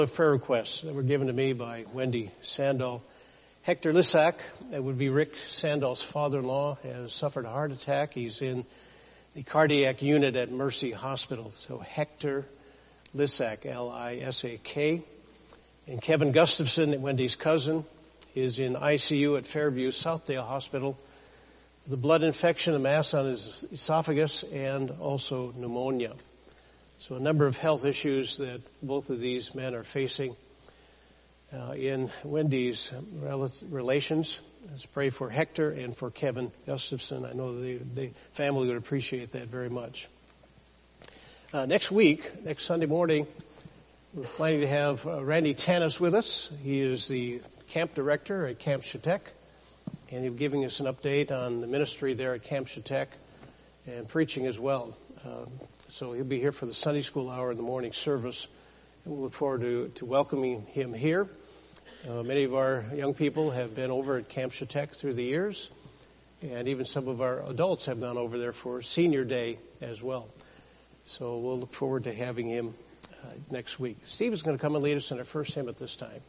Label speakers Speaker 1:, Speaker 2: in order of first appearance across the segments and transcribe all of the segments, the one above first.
Speaker 1: Of prayer requests that were given to me by Wendy Sandal. Hector Lissack, that would be Rick Sandal's father-in-law, has suffered a heart attack. He's in the cardiac unit at Mercy Hospital. So Hector Lissack, L-I-S-A-K. And Kevin Gustafson, Wendy's cousin, is in ICU at Fairview Southdale Hospital. The blood infection, a mass on his esophagus, and also pneumonia. So a number of health issues that both of these men are facing in Wendy's relations. Let's pray for Hector and for Kevin Gustafson. I know the family would appreciate that very much. Next Sunday morning, we're planning to have Randy Tanis with us. He is the camp director at Camp Shetek, and he'll be giving us an update on the ministry there at Camp Shetek and preaching as well. So he'll be here for the Sunday school hour in the morning service, and we'll look forward to welcoming him here. Many of our young people have been over at Camp Shetek through the years, and even some of our adults have gone over there for Senior Day as well. So we'll look forward to having him next week. Steve is going to come and lead us in our first hymn at this time.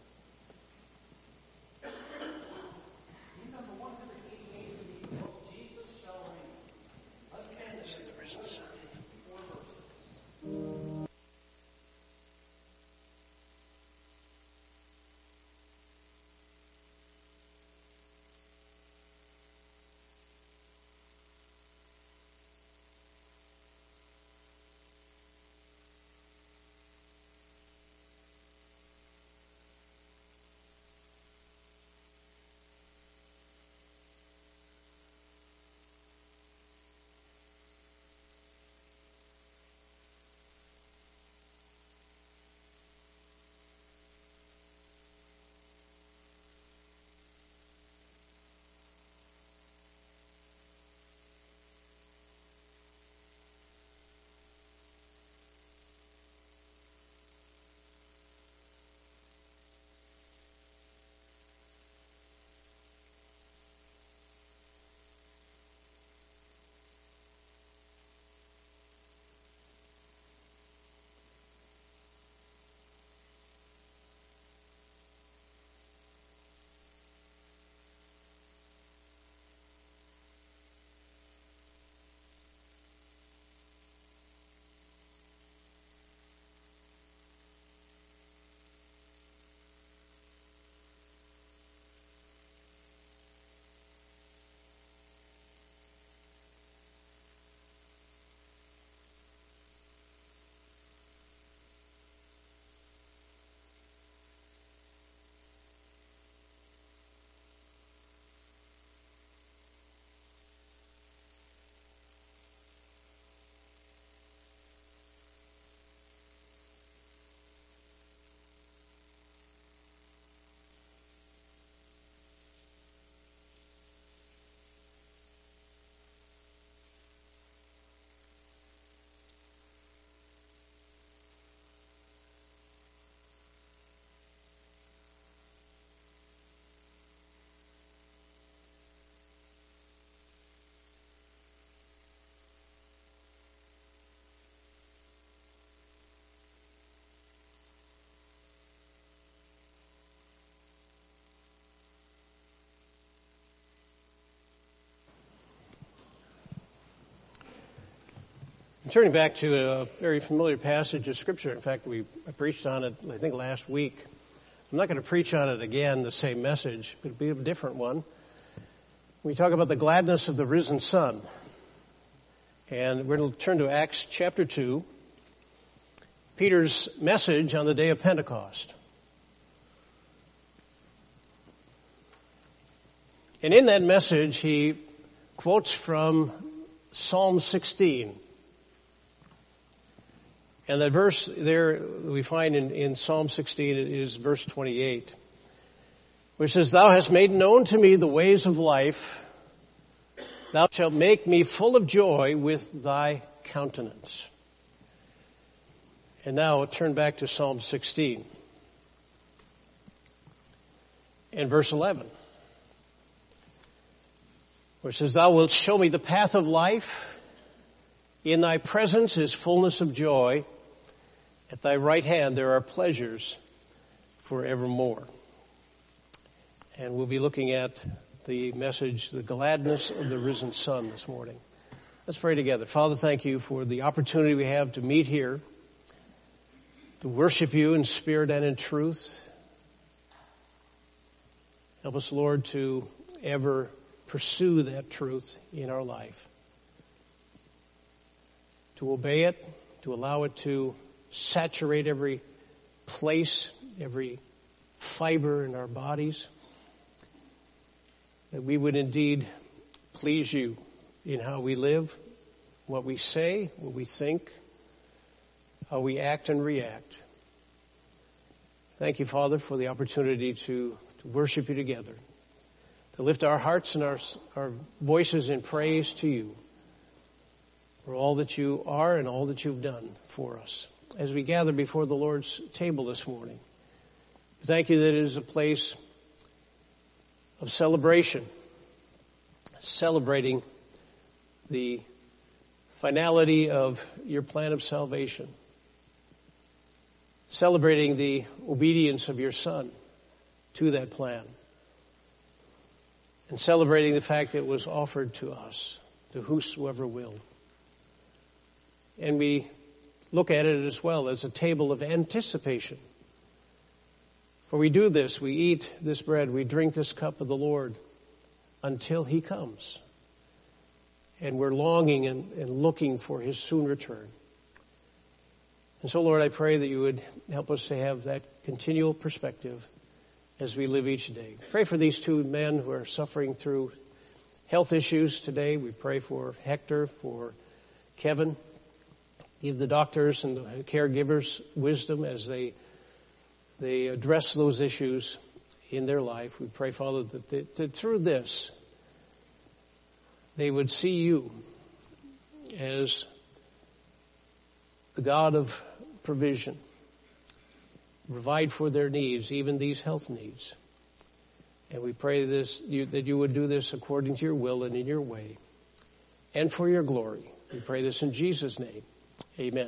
Speaker 1: Turning back to a very familiar passage of Scripture. In fact, I preached on it, I think, last week. I'm not going to preach on it again, the same message, but it'll be a different one. We talk about the gladness of the risen Son. And we're going to turn to Acts chapter 2, Peter's message on the day of Pentecost. And in that message, he quotes from Psalm 16. And that verse there we find in Psalm 16 is verse 28, which says, "Thou hast made known to me the ways of life. Thou shalt make me full of joy with thy countenance." And now turn back to Psalm 16 and verse 11, which says, "Thou wilt show me the path of life. In thy presence is fullness of joy. At thy right hand there are pleasures forevermore. And we'll be looking at the message, the gladness of the risen Son, this morning. Let's pray together. Father, thank you for the opportunity we have to meet here, to worship you in spirit and in truth. Help us, Lord, to ever pursue that truth in our life, to obey it, to allow it to saturate every place, every fiber in our bodies, that we would indeed please you in how we live, what we say, what we think, how we act and react. Thank you, Father, for the opportunity to worship you together, to lift our hearts and our voices in praise to you for all that you are and all that you've done for us. As we gather before the Lord's table this morning, thank you that it is a place of celebration, celebrating the finality of your plan of salvation, celebrating the obedience of your Son to that plan, and celebrating the fact that it was offered to us, to whosoever will. And we look at it as well as a table of anticipation. For we do this, we eat this bread, we drink this cup of the Lord until he comes. And we're longing and looking for his soon return. And so, Lord, I pray that you would help us to have that continual perspective as we live each day. Pray for these two men who are suffering through health issues today. We pray for Hector, for Kevin. Give the doctors and the caregivers wisdom as they address those issues in their life. We pray, Father, that through this, they would see you as the God of provision. Provide for their needs, even these health needs. And we pray that you would do this according to your will and in your way, and for your glory. We pray this in Jesus' name. Amen.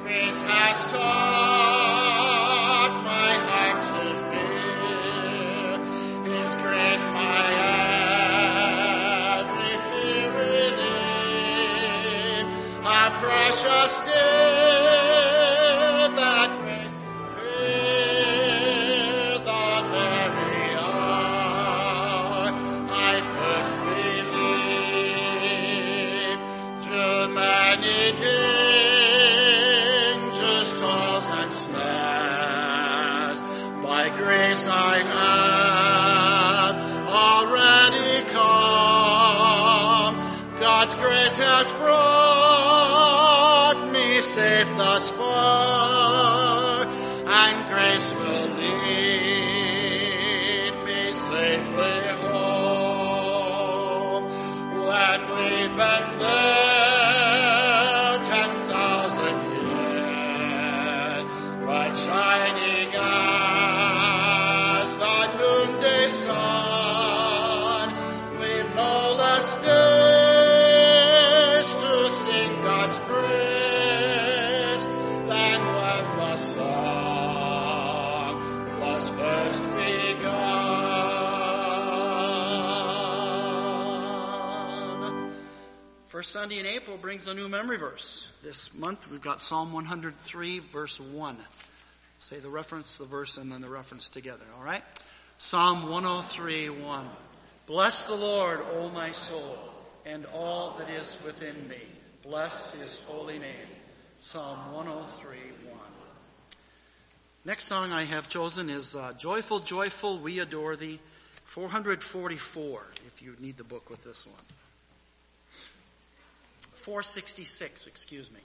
Speaker 2: Grace has taught my heart to fear. His grace my every fear relieve. A precious day that grace will the very hour I first believed. Through many dangers, toils, and snares, by grace I have already come. God's grace has brought me safe thus far, and grace will lead me safely home. When we've been there 10,000 years, bright shining as the noonday sun, we've no less days to sing God's praise than when the song was first begun. First Sunday in April brings a new memory verse. This month we've got Psalm 103, verse 1. Say the reference, the verse, and then the reference together, all right? Psalm 103, 1. Bless the Lord, O my soul, and all that is within me. Bless his holy name. Psalm 103, 1. Next song I have chosen is Joyful, Joyful, We Adore Thee, 444, if you need the book with this one. 466, excuse me.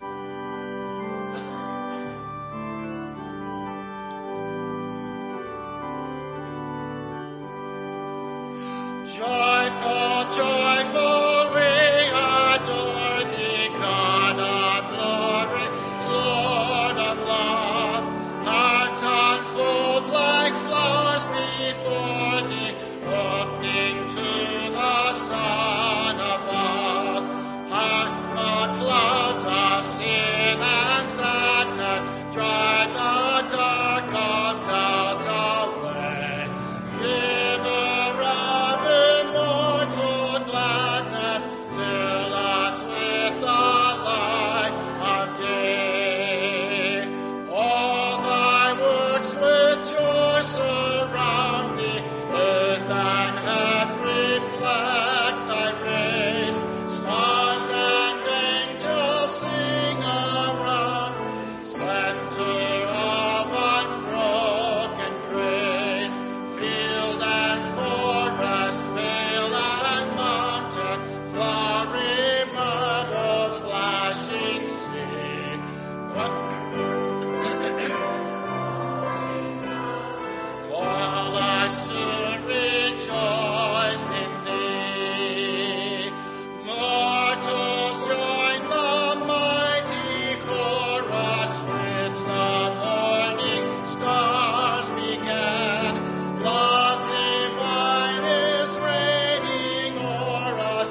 Speaker 2: Joyful, joyful, we adore thee, God of glory, Lord of love. Hearts unfold like flowers before thee, opening to the sun above. The clouds of sin and sadness drive the dark of doubt away. Giver of immortal gladness, fill us with the light of day. All thy works with joy surround thee, earth and heaven reflect thy rays. Stars and angels sing around, center of unbroken praise. Field and forest, vale and mountain, flowery meadow, flashing sea. Call us to rejoice in thee. Mortals join the mighty chorus which the morning stars began. Love divine is reigning o'er us.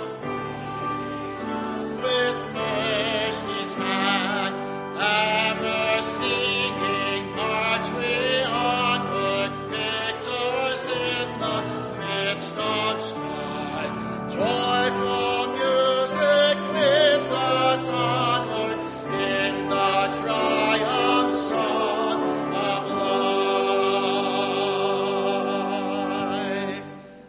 Speaker 2: With mercy's hand, ever singing, march we onward, victors in the midst of strife. Joyful music leads us onward in the triumph song of life.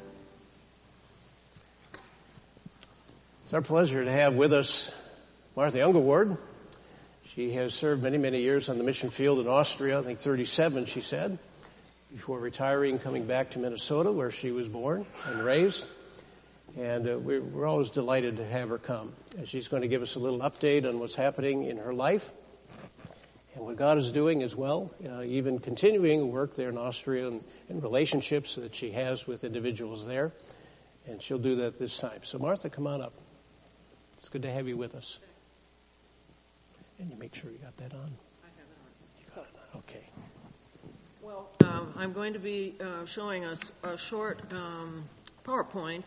Speaker 1: It's our pleasure to have with us Martha Ungerward. She has served many, many years on the mission field in Austria, I think 37, she said, before retiring, coming back to Minnesota, where she was born and raised. And we're always delighted to have her come. And she's going to give us a little update on what's happening in her life and what God is doing as well, even continuing work there in Austria and relationships that she has with individuals there. And she'll do that this time. So Martha, come on up. It's good to have you with us. And you make sure you got that on.
Speaker 3: I have it on.
Speaker 1: You got it on. Okay.
Speaker 3: Well, I'm going to be showing us a short PowerPoint,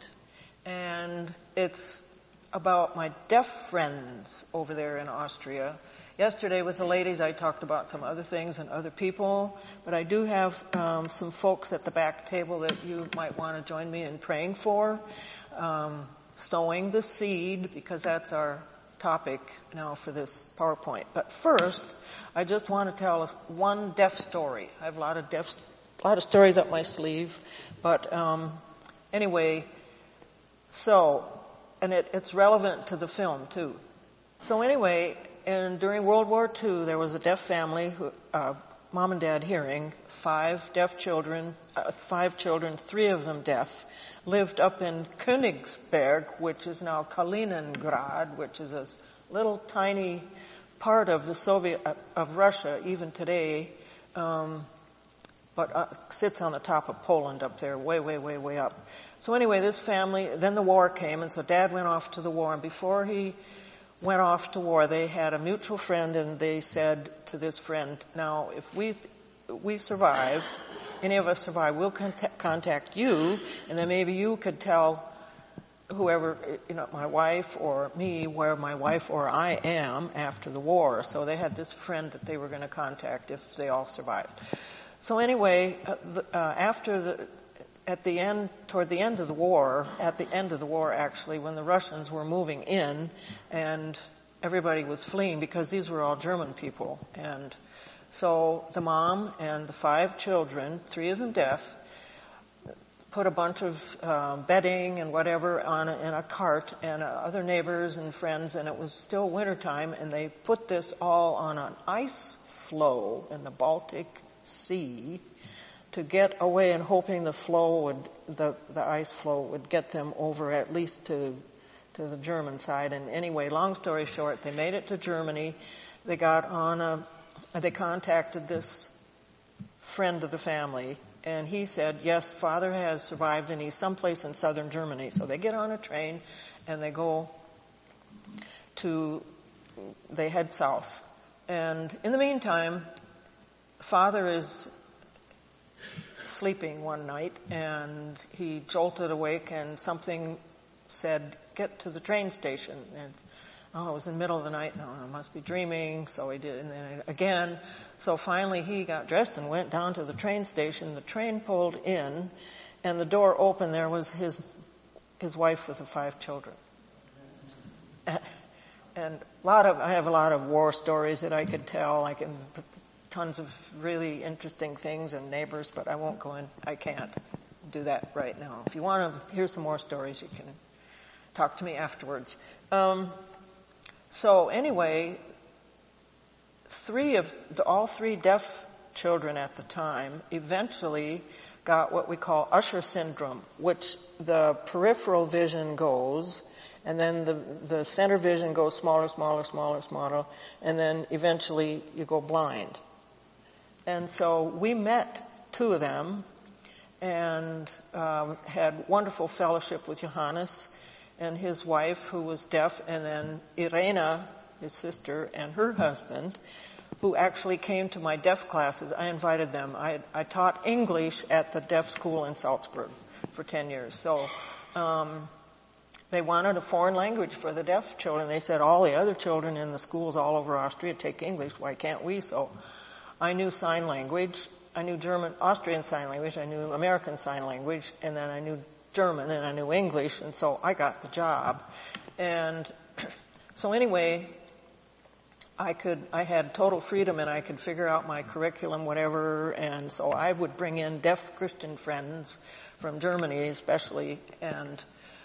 Speaker 3: and it's about my deaf friends over there in Austria. Yesterday with the ladies, I talked about some other things and other people, but I do have some folks at the back table that you might want to join me in praying for. Sowing the seed, because that's our topic now for this PowerPoint. But first, I just want to tell us one deaf story. I have a lot of stories up my sleeve, but anyway, and it's relevant to the film too. So anyway, during World War II, there was a deaf family who, mom and dad hearing, 5 children, 3 of them deaf, lived up in Königsberg, which is now Kaliningrad, which is a little tiny part of of Russia even today, but sits on the top of Poland up there, way, way, way, way up. So anyway, this family, then the war came, and so Dad went off to the war, and before he went off to war, they had a mutual friend, and they said to this friend, now, if we survive, any of us survive, we'll contact you, and then maybe you could tell whoever, my wife or me, where my wife or I am after the war. So they had this friend that they were going to contact if they all survived. So anyway, toward the end of the war, actually, when the Russians were moving in and everybody was fleeing because these were all German people. And so the mom and the 5 children, 3 of them deaf, put a bunch of bedding and whatever in a cart, and other neighbors and friends, and it was still wintertime, and they put this all on an ice floe in the Baltic Sea to get away, and hoping the ice flow would get them over at least to the German side. And anyway, long story short, they made it to Germany. They contacted this friend of the family, and he said, yes, father has survived and he's someplace in southern Germany. So they get on a train and they head south. And in the meantime, father is sleeping one night, and he jolted awake, and something said, get to the train station. And it was in the middle of the night. No, I must be dreaming. So he did, and then again. So finally he got dressed and went down to the train station. The train pulled in, and the door opened. There was his wife with the 5 children. And I have a lot of war stories that I could tell. I can put tons of really interesting things and neighbors, but I can't do that right now. If you want to hear some more stories, you can talk to me afterwards. So anyway, all three deaf children at the time eventually got what we call Usher syndrome, which the peripheral vision goes, and then the center vision goes smaller, and then eventually you go blind. And so we met 2 of them and had wonderful fellowship with Johannes and his wife, who was deaf, and then Irena, his sister, and her husband, who actually came to my deaf classes. I invited them. I taught English at the deaf school in Salzburg for 10 years. So they wanted a foreign language for the deaf children. They said all the other children in the schools all over Austria take English. Why can't we? So I knew sign language. I knew Austrian Sign Language. I knew American Sign Language. And then I knew German, and I knew English. And so I got the job. And so anyway, I had total freedom, and I could figure out my curriculum, whatever. And so I would bring in deaf Christian friends from Germany, especially, and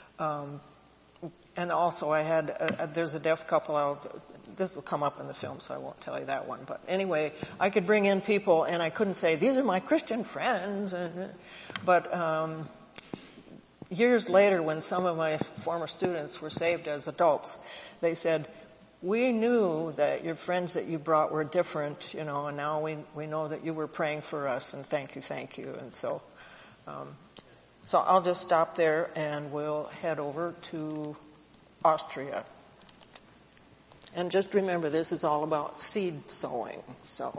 Speaker 3: also I had there's a deaf couple. This will come up in the film, so I won't tell you that one. But anyway, I could bring in people, and I couldn't say these are my Christian friends. But years later, when some of my former students were saved as adults, they said, we knew that your friends that you brought were different, and now we know that you were praying for us, and thank you. And so I'll just stop there, and we'll head over to Austria. And just remember, this is all about seed sowing, so.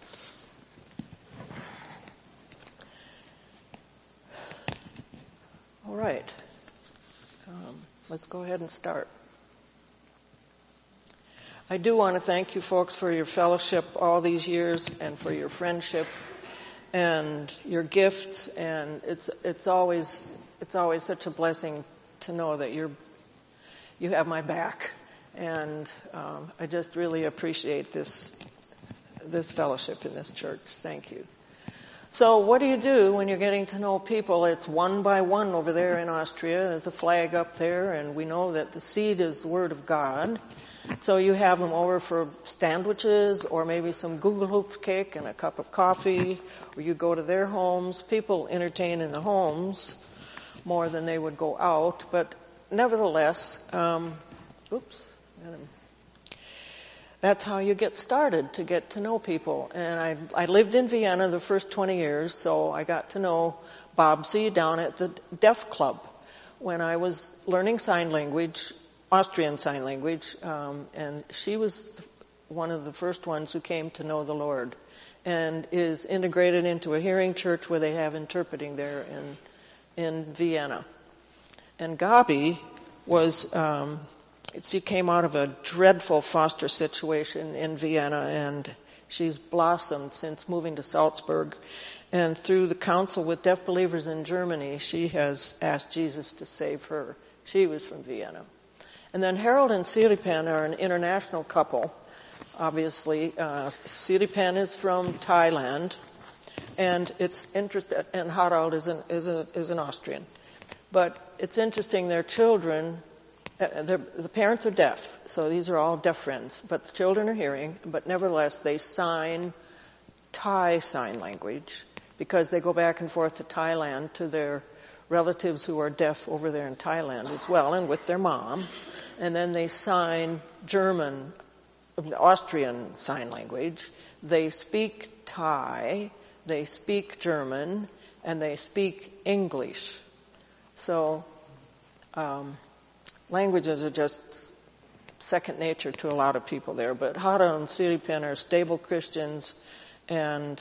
Speaker 3: All right. Let's go ahead and start. I do want to thank you folks for your fellowship all these years and for your friendship and your gifts, and it's always such a blessing to know that you have my back, and I just really appreciate this fellowship in this church. Thank you. So what do you do when you're getting to know people? It's one by one over there in Austria. There's a flag up there, and we know that the seed is the Word of God. So you have them over for sandwiches or maybe some Google Hoops cake and a cup of coffee, or you go to their homes. People entertain in the homes more than they would go out, but nevertheless, that's how you get started, to get to know people. And I lived in Vienna the first 20 years, so I got to know Bobsy down at the Deaf Club when I was learning sign language, Austrian Sign Language, and she was one of the first ones who came to know the Lord and is integrated into a hearing church where they have interpreting there in Vienna. And Gabi was, she came out of a dreadful foster situation in Vienna, and she's blossomed since moving to Salzburg. And through the council with deaf believers in Germany, she has asked Jesus to save her. She was from Vienna. And then Harold and Siripan are an international couple, obviously. Siripan is from Thailand, and it's interesting, and Harold is an Austrian. But it's interesting, their children, the parents are deaf, so these are all deaf friends, but the children are hearing, but nevertheless they sign Thai sign language because they go back and forth to Thailand to their relatives who are deaf over there in Thailand as well, and with their mom. And then they sign German, Austrian sign language. They speak Thai, they speak German, and they speak English. So, languages are just second nature to a lot of people there. But Hara and Siripan are stable Christians, and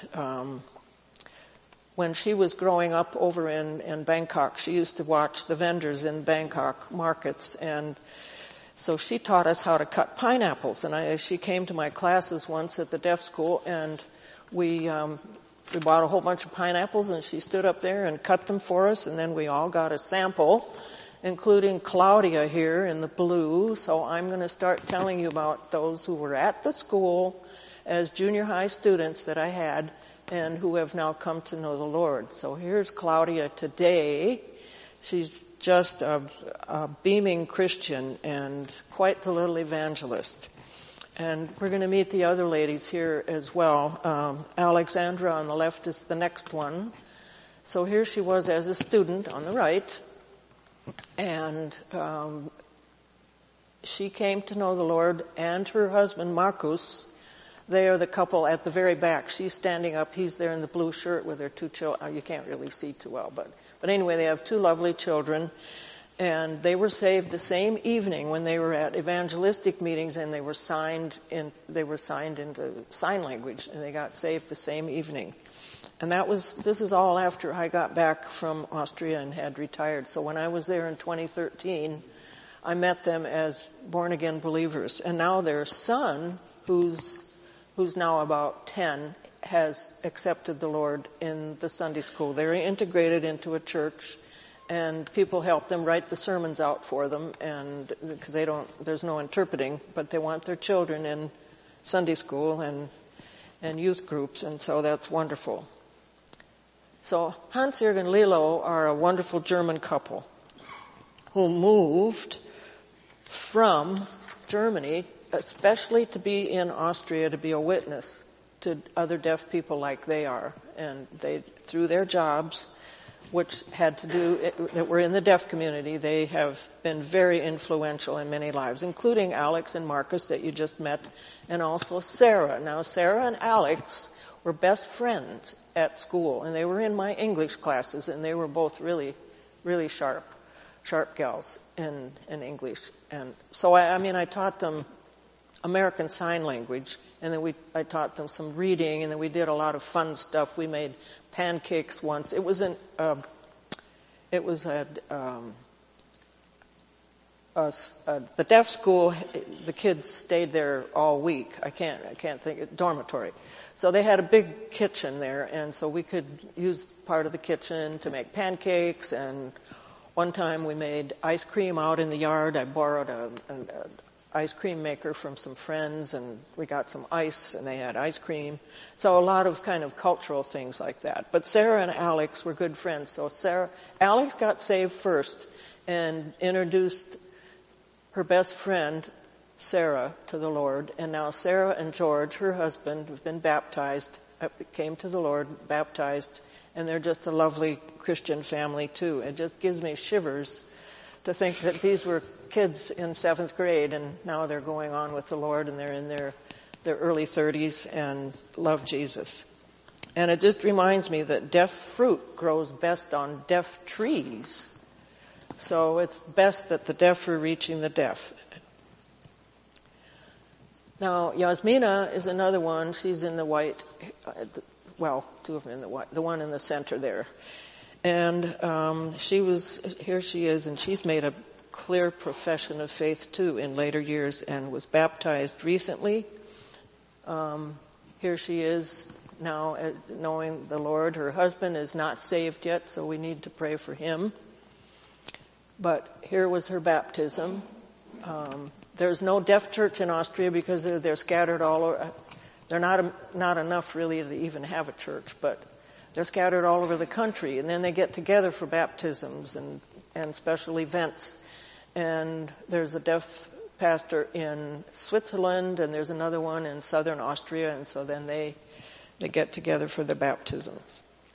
Speaker 3: when she was growing up over in Bangkok, she used to watch the vendors in Bangkok markets, and so she taught us how to cut pineapples. And she came to my classes once at the deaf school, and we bought a whole bunch of pineapples, and she stood up there and cut them for us, and then we all got a sample, including Claudia here in the blue. So I'm going to start telling you about those who were at the school as junior high students that I had and who have now come to know the Lord. So here's Claudia today. She's just a beaming Christian and quite the little evangelist. And we're going to meet the other ladies here as well. Alexandra on the left is the next one. So here she was as a student on the right. And she came to know the Lord, and her husband Marcus. They are the couple at the very back. She's standing up. He's there in the blue shirt with their two children. You can't really see too well, but anyway, they have two lovely children. And they were saved the same evening when they were at evangelistic meetings, and they were signed into sign language, and they got saved the same evening. And this is all after I got back from Austria and had retired. So when I was there in 2013, I met them as born again believers. And now their son, who's now about 10, has accepted the Lord in the Sunday school. They're integrated into a church, and people help them write the sermons out for them, and because there's no interpreting, but they want their children in Sunday school and youth groups, and so that's wonderful. So Hans-Jürgen and Lilo are a wonderful German couple who moved from Germany, especially to be in Austria, to be a witness to other deaf people like they are. And they, through their jobs, which had to do, that were in the deaf community, they have been very influential in many lives, including Alex and Marcus that you just met, and also Sarah. Now, Sarah and Alex were best friends at school, and they were in my English classes, and they were both really, really sharp gals in English. And so, I taught them American Sign Language, and then I taught them some reading, and then we did a lot of fun stuff. We made pancakes once. It was the deaf school, the kids stayed there all week. I can't think, dormitory. So they had a big kitchen there, and so we could use part of the kitchen to make pancakes, and one time we made ice cream out in the yard. I borrowed an ice cream maker from some friends, and we got some ice, and they had ice cream. So a lot of kind of cultural things like that. But Sarah and Alex were good friends. So Alex got saved first and introduced her best friend, Sarah, to the Lord. And now Sarah and George, her husband, have been baptized, came to the Lord, baptized, and they're just a lovely Christian family too. It just gives me shivers to think that these were kids in 7th grade and now they're going on with the Lord and they're in their early 30s and love Jesus. And it just reminds me that deaf fruit grows best on deaf trees. So it's best that the deaf are reaching the deaf. Now, Yasmina is another one. She's in the white, two of them in the white, the one in the center there. And here she is, and she's made a clear profession of faith too in later years and was baptized recently. Here she is now knowing the Lord. Her husband is not saved yet, so we need to pray for him. But here was her baptism. There's no deaf church in Austria because they're scattered all over. They're not enough really to even have a church, but they're scattered all over the country. And then they get together for baptisms and special events. And there's a deaf pastor in Switzerland, and there's another one in southern Austria, and so then they get together for the baptisms.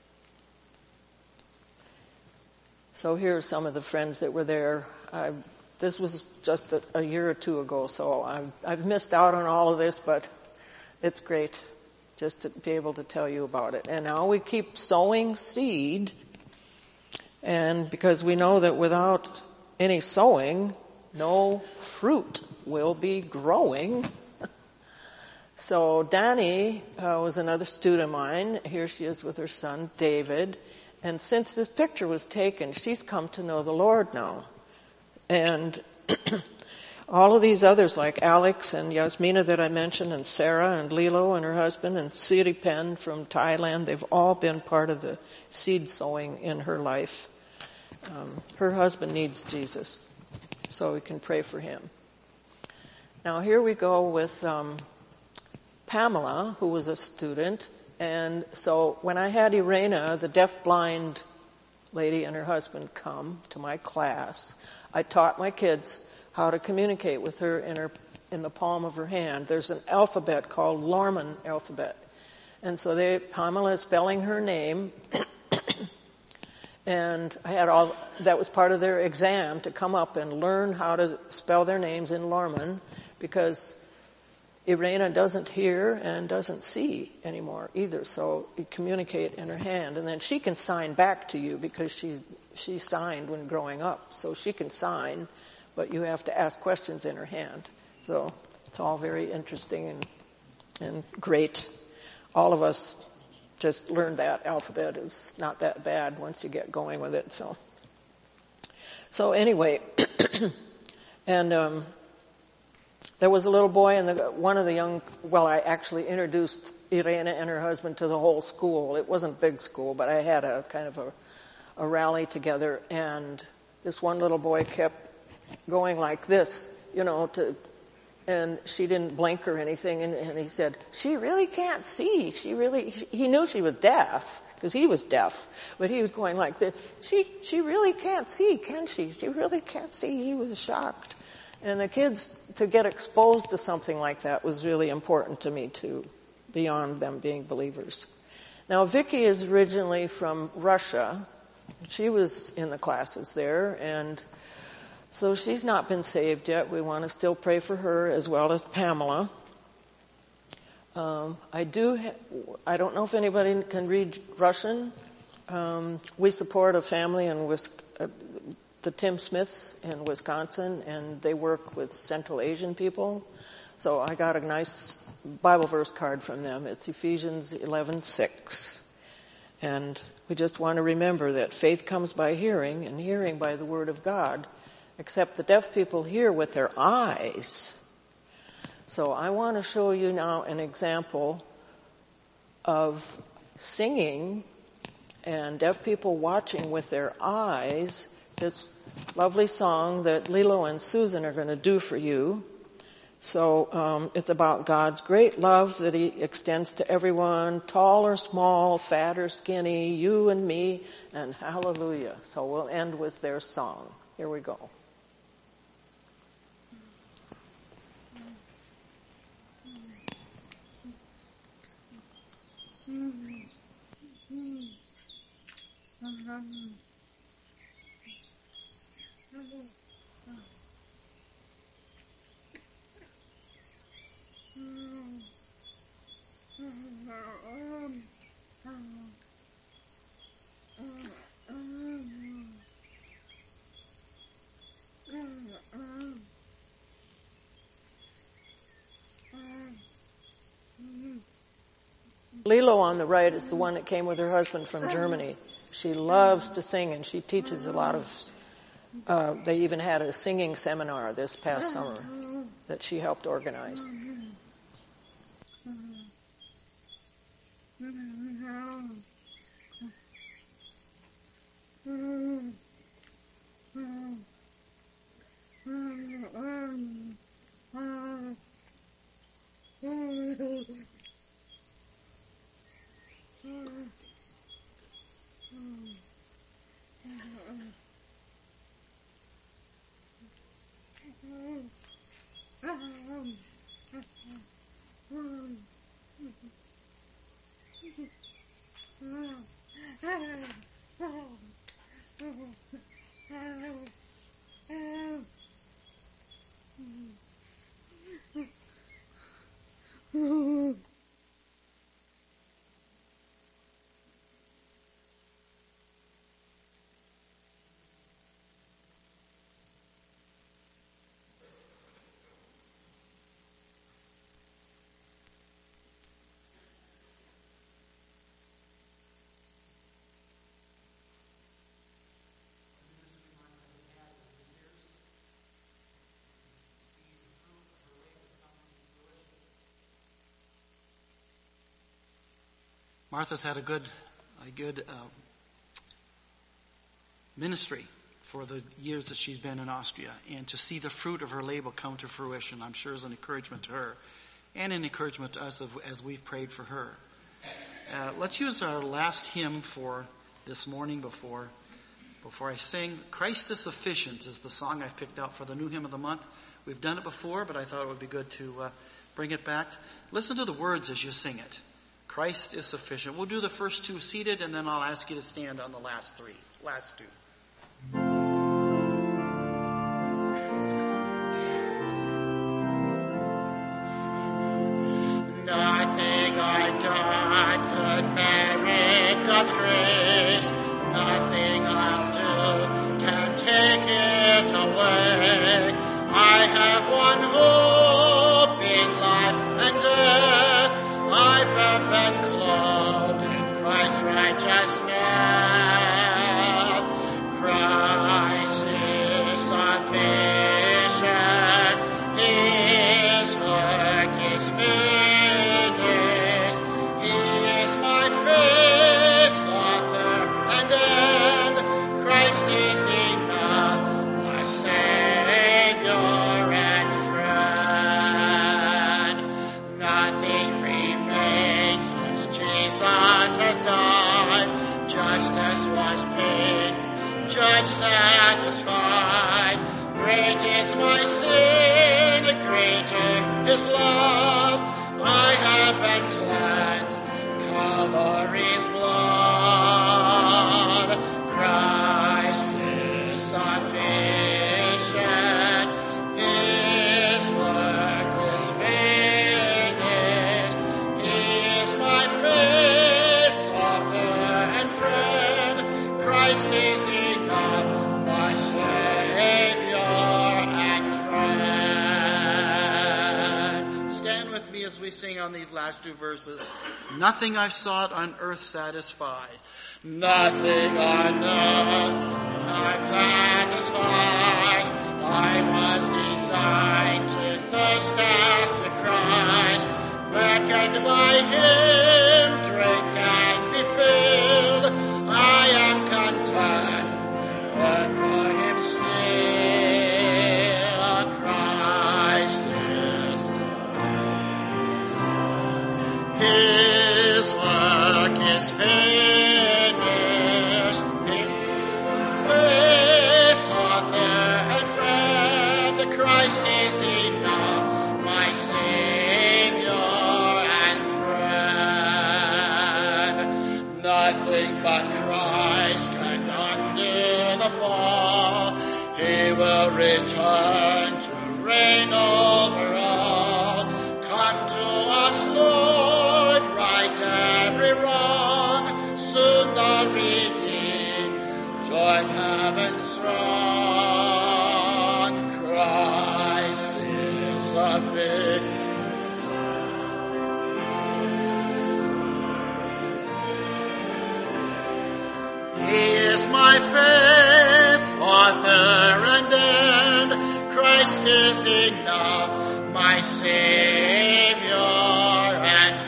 Speaker 3: So here are some of the friends that were there. This was just a year or two ago, so I've missed out on all of this, but it's great just to be able to tell you about it. And now we keep sowing seed, and because we know that without any sowing, no fruit will be growing. So Danny was another student of mine. Here she is with her son, David. And since this picture was taken, she's come to know the Lord now. And all of these others like Alex and Yasmina that I mentioned, and Sarah and Lilo and her husband, and Siripen from Thailand, they've all been part of the seed sowing in her life. Her husband needs Jesus, so we can pray for him. Now here we go with Pamela, who was a student. And so when I had Irena, the deaf-blind lady, and her husband come to my class, I taught my kids how to communicate with her in the palm of her hand. There's an alphabet called Lorman alphabet. And so Pamela is spelling her name, and I had that was part of their exam to come up and learn how to spell their names in Lorman, because Irena doesn't hear and doesn't see anymore either, so you communicate in her hand. And then she can sign back to you because she signed when growing up, so she can sign, but you have to ask questions in her hand. So it's all very interesting and great. All of us just learned that alphabet is not that bad once you get going with it. So anyway, and there was a little boy and I actually introduced Irena and her husband to the whole school. It wasn't a big school, but I had a kind of a rally together, and this one little boy kept going like this, and she didn't blink or anything, and he said, "She really can't see. He knew she was deaf, because he was deaf, but he was going like this. She really can't see, can she? She really can't see." He was shocked. And the kids, to get exposed to something like that was really important to me too, beyond them being believers. Now Vicky is originally from Russia. She was in the classes there, and so she's not been saved yet. We want to still pray for her as well as Pamela. I don't know if anybody can read Russian. We support a family in the Tim Smiths in Wisconsin, and they work with Central Asian people. So I got a nice Bible verse card from them. It's Ephesians 11:6. And we just want to remember that faith comes by hearing, and hearing by the Word of God. except the deaf people hear with their eyes. So I want to show you now an example of singing and deaf people watching with their eyes this lovely song that Lilo and Susan are going to do for you. So it's about God's great love that He extends to everyone, tall or small, fat or skinny, you and me, and hallelujah. So we'll end with their song. Here we go. Lilo on the right is the one that came with her husband from Germany. She loves to sing, and she teaches a lot of, they even had a singing seminar this past summer that she helped organize.
Speaker 2: Martha's had a good ministry for the years that she's been in Austria, and to see the fruit of her labor come to fruition, I'm sure is an encouragement to her and an encouragement to us as we've prayed for her. Let's use our last hymn for this morning before I sing. Christ is Sufficient is the song I've picked out for the new hymn of the month. We've done it before, but I thought it would be good to bring it back. Listen to the words as you sing it. Christ is sufficient. We'll do the first two seated, and then I'll ask you to stand on the last two.
Speaker 4: Nothing I've done could merit God's grace. Nothing I'll do can take it away. I have one hope in life and death. I've been clothed in Christ's righteousness. Christ is sufficient. His work is finished. He is my faith's author and end. Christ is enough, my Savior and friend. Nothing remains since Jesus has died. Justice was paid, judge satisfied. Great is my sin, greater His love. I have been cleansed, Calvary's blood. Christ is sufficient. His work is finished. He is my faith's author and friend. Christ is enough, my Savior and friend.
Speaker 2: Stand with me as we sing on these last two verses. Nothing I've sought on earth satisfies.
Speaker 4: Nothing on earth satisfies. I was designed to thirst after Christ, beckoned by him, drink and be filled. I am content to work for him still. Christ is. His work is finished. His author and friend, Christ is enough, my Savior and friend. Nothing but Christ can undo the fall. He will return to reign over all. Come to us, Lord, right every wrong. Soon the redeemed join heaven's throne. Christ is a victor. He is my faith, author and end. Christ is enough, my Savior and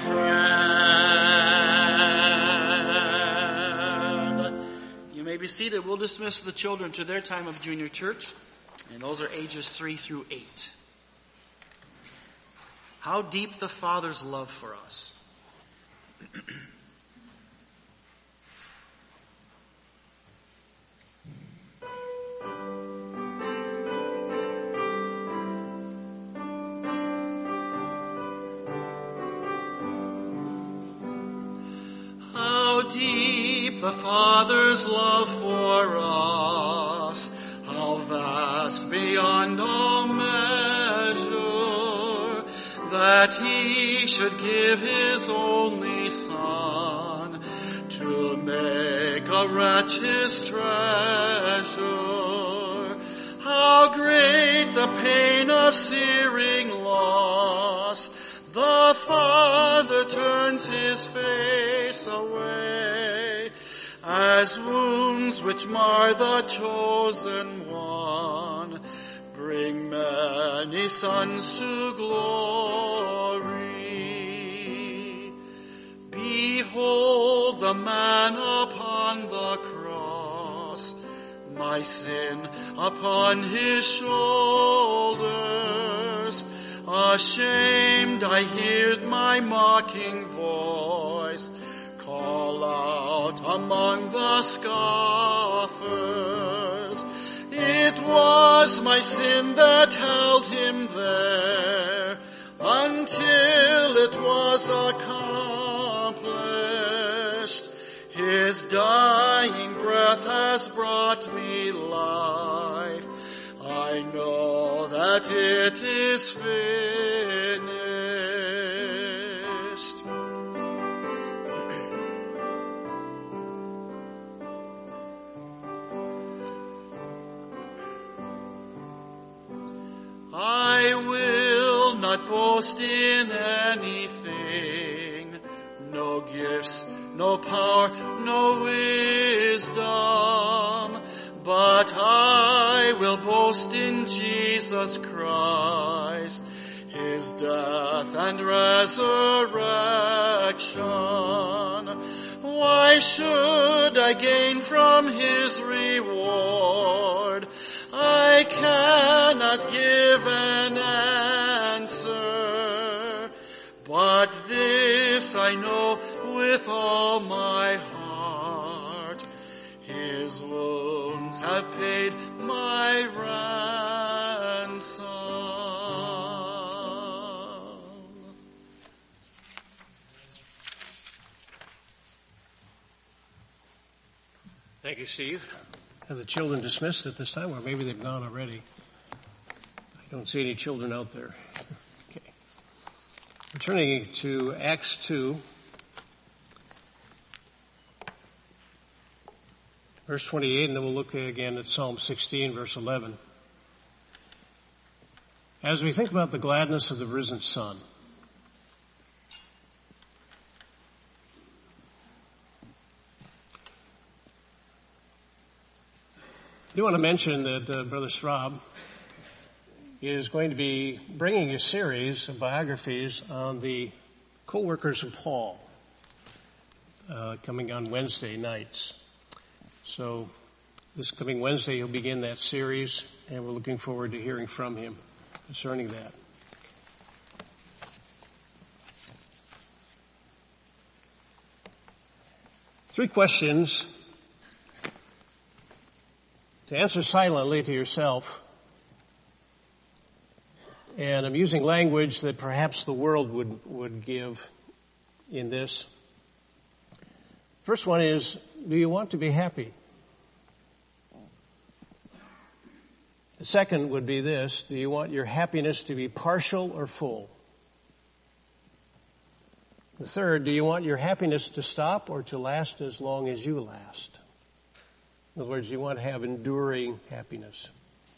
Speaker 4: friend. You may be seated. We'll dismiss the children to their time of junior church, and those are ages 3 through 8. How deep the Father's love for us. How deep the Father's love for us, how vast beyond all measure, that he should give his only Son to make a wretch his treasure. How great the pain of searing loss, the Father turns his face away, as wounds which mar the chosen one bring many sons to glory. Behold the man upon the cross, my sin upon his shoulders. Ashamed, I heard my mocking voice call out among the scoffers. It was my sin that held him there until it was accomplished. His dying breath has brought me life. I know that it is finished. I will not boast in anything, no gifts, no power, no wisdom, but I will boast in Jesus Christ, his death and resurrection. Why should I gain from his reward? I cannot give an answer, but this I know with all my heart. His wounds have paid my ransom.
Speaker 1: Thank you, Steve. Have the children dismissed at this time, or maybe they've gone already? I don't see any children out there. Okay. We're turning to Acts 2, verse 28, and then we'll look again at Psalm 16, verse 11. As we think about the gladness of the risen Son, I do want to mention that Brother Straub is going to be bringing a series of biographies on the co-workers of Paul, coming on Wednesday nights. So this coming Wednesday he'll begin that series, and we're looking forward to hearing from him concerning that. Three questions to answer silently to yourself. And I'm using language that perhaps the world would give in this. First one is, do you want to be happy? The second would be this, do you want your happiness to be partial or full? The third, do you want your happiness to stop or to last as long as you last? In other words, you want to have enduring happiness.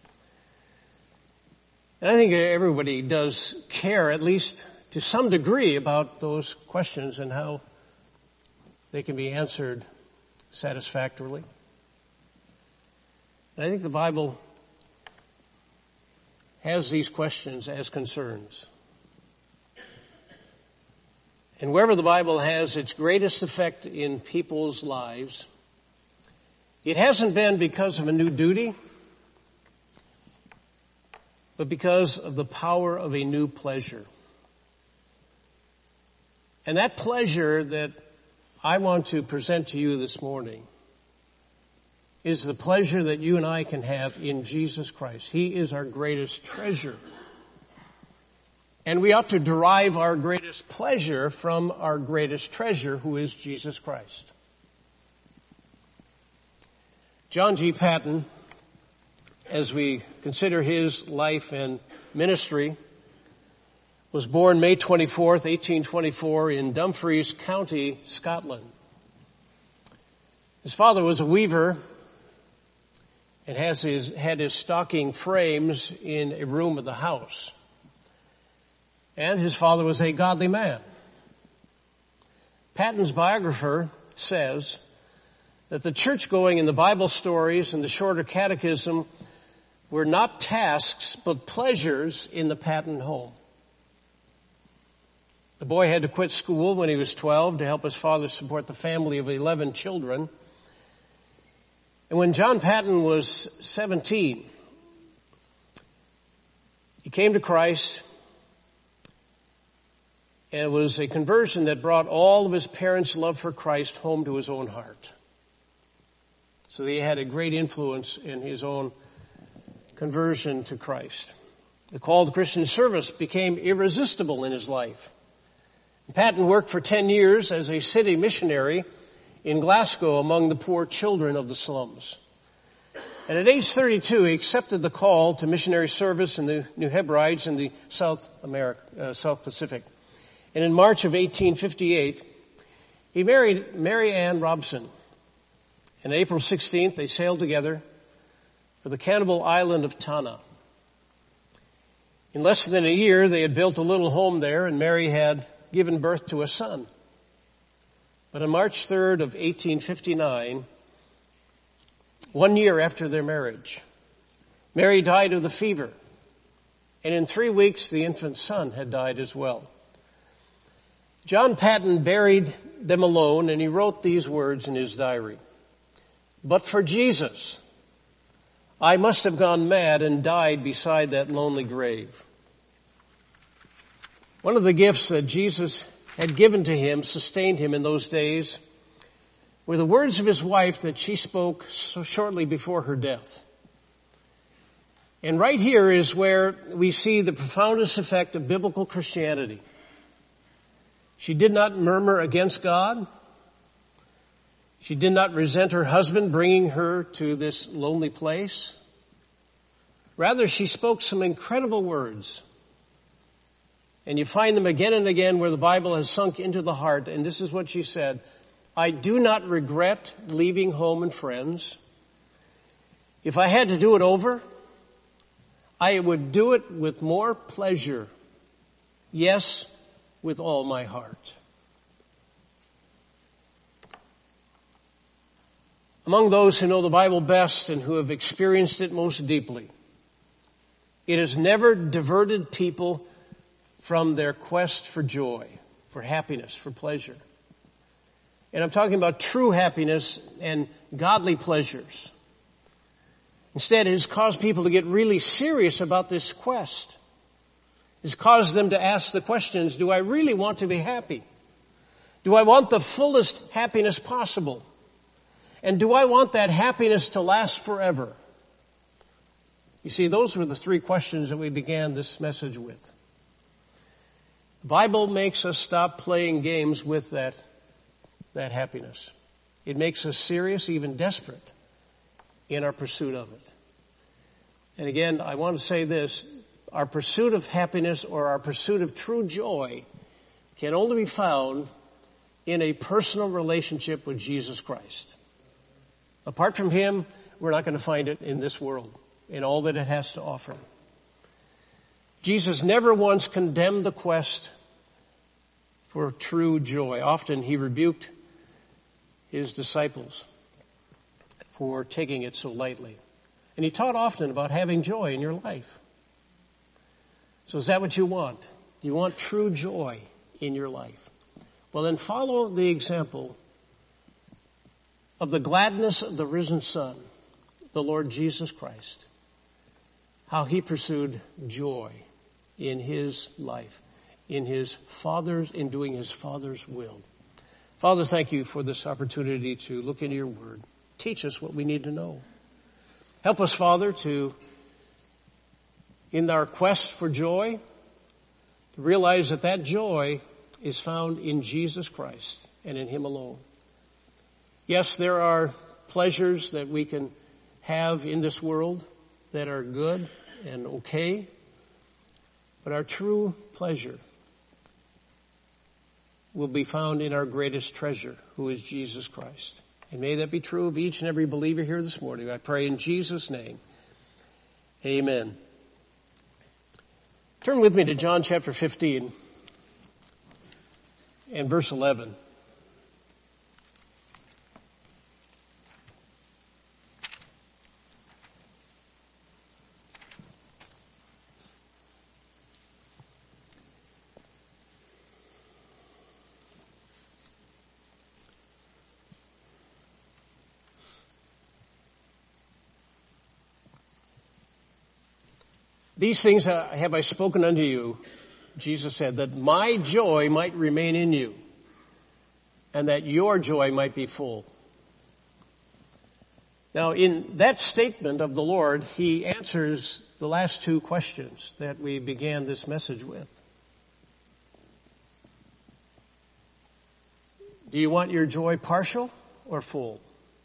Speaker 1: And I think everybody does care, at least to some degree, about those questions and how they can be answered satisfactorily. And I think the Bible has these questions as concerns. And wherever the Bible has its greatest effect in people's lives, it hasn't been because of a new duty, but because of the power of a new pleasure. And that pleasure that I want to present to you this morning is the pleasure that you and I can have in Jesus Christ. He is our greatest treasure. And we ought to derive our greatest pleasure from our greatest treasure, who is Jesus Christ. John G. Paton, as we consider his life and ministry, was born May 24th, 1824 in Dumfries County, Scotland. His father was a weaver and had his stocking frames in a room of the house. And his father was a godly man. Paton's biographer says that the church-going and the Bible stories and the shorter catechism were not tasks but pleasures in the Paton home. The boy had to quit school when he was 12 to help his father support the family of 11 children. And when John Paton was 17, he came to Christ, and it was a conversion that brought all of his parents' love for Christ home to his own heart. So he had a great influence in his own conversion to Christ. The call to Christian service became irresistible in his life. Paton worked for 10 years as a city missionary in Glasgow among the poor children of the slums. And at age 32, he accepted the call to missionary service in the New Hebrides in the South Pacific. And in March of 1858, he married Mary Ann Robson. And April 16th, they sailed together for the cannibal island of Tanna. In less than a year, they had built a little home there, and Mary had given birth to a son. But on March 3rd of 1859, 1 year after their marriage, Mary died of the fever. And in 3 weeks, the infant son had died as well. John Paton buried them alone, and he wrote these words in his diary. But for Jesus, I must have gone mad and died beside that lonely grave. One of the gifts that Jesus had given to him, sustained him in those days, were the words of his wife that she spoke so shortly before her death. And right here is where we see the profoundest effect of biblical Christianity. She did not murmur against God. She did not resent her husband bringing her to this lonely place. Rather, she spoke some incredible words. And you find them again and again where the Bible has sunk into the heart. And this is what she said. I do not regret leaving home and friends. If I had to do it over, I would do it with more pleasure. Yes, with all my heart. Among those who know the Bible best and who have experienced it most deeply It has never diverted people from their quest for joy, for happiness, for pleasure. And I'm talking about true happiness and godly pleasures. Instead, it has caused people to get really serious about this quest. It's caused them to ask the questions, do I really want to be happy? Do I want the fullest happiness possible? And do I want that happiness to last forever? You see, those were the three questions that we began this message with. The Bible makes us stop playing games with that happiness. It makes us serious, even desperate, in our pursuit of it. And again, I want to say this, our pursuit of happiness or our pursuit of true joy can only be found in a personal relationship with Jesus Christ. Apart from Him, we're not going to find it in this world, in all that it has to offer. Jesus never once condemned the quest for true joy. Often He rebuked His disciples for taking it so lightly. And He taught often about having joy in your life. So is that what you want? You want true joy in your life? Well, then follow the example of the gladness of the risen Son, the Lord Jesus Christ, how He pursued joy in His life, in doing His Father's will. Father, thank You for this opportunity to look into Your Word. Teach us what we need to know. Help us, Father, in our quest for joy, to realize that joy is found in Jesus Christ and in Him alone. Yes, there are pleasures that we can have in this world that are good and okay, but our true pleasure will be found in our greatest treasure, who is Jesus Christ. And may that be true of each and every believer here this morning. I pray in Jesus' name. Amen. Turn with me to John chapter 15 and verse 11. These things have I spoken unto you, Jesus said, that my joy might remain in you, and that your joy might be full. Now, in that statement of the Lord, He answers the last two questions that we began this message with. Do you want your joy partial or full?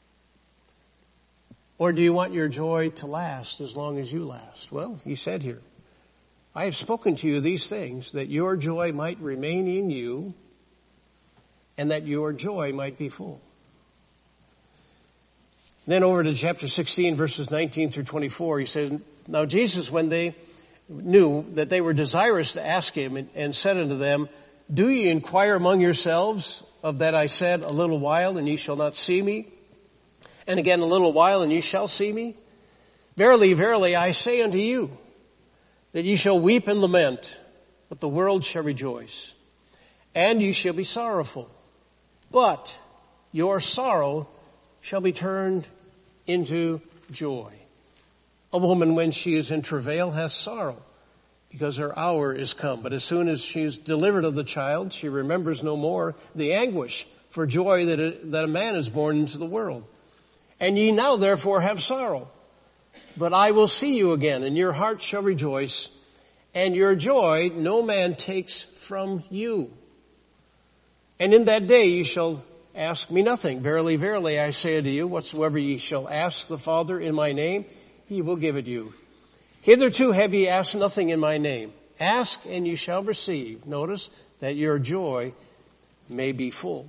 Speaker 1: Or do you want your joy to last as long as you last? Well, He said here, I have spoken to you these things that your joy might remain in you and that your joy might be full. Then over to chapter 16, verses 19 through 24, He said, Now Jesus, when they knew that they were desirous to ask Him and said unto them, Do ye inquire among yourselves of that I said, a little while and ye shall not see me? And again, a little while, and ye shall see me. Verily, verily, I say unto you, that ye shall weep and lament, but the world shall rejoice. And ye shall be sorrowful, but your sorrow shall be turned into joy. A woman, when she is in travail, has sorrow, because her hour is come. But as soon as she is delivered of the child, she remembers no more the anguish for joy that a man is born into the world. And ye now therefore have sorrow, but I will see you again, and your heart shall rejoice, and your joy no man takes from you. And in that day ye shall ask me nothing. Verily, verily, I say unto you, whatsoever ye shall ask the Father in my name, He will give it you. Hitherto have ye asked nothing in my name. Ask, and you shall receive. Notice that your joy may be full.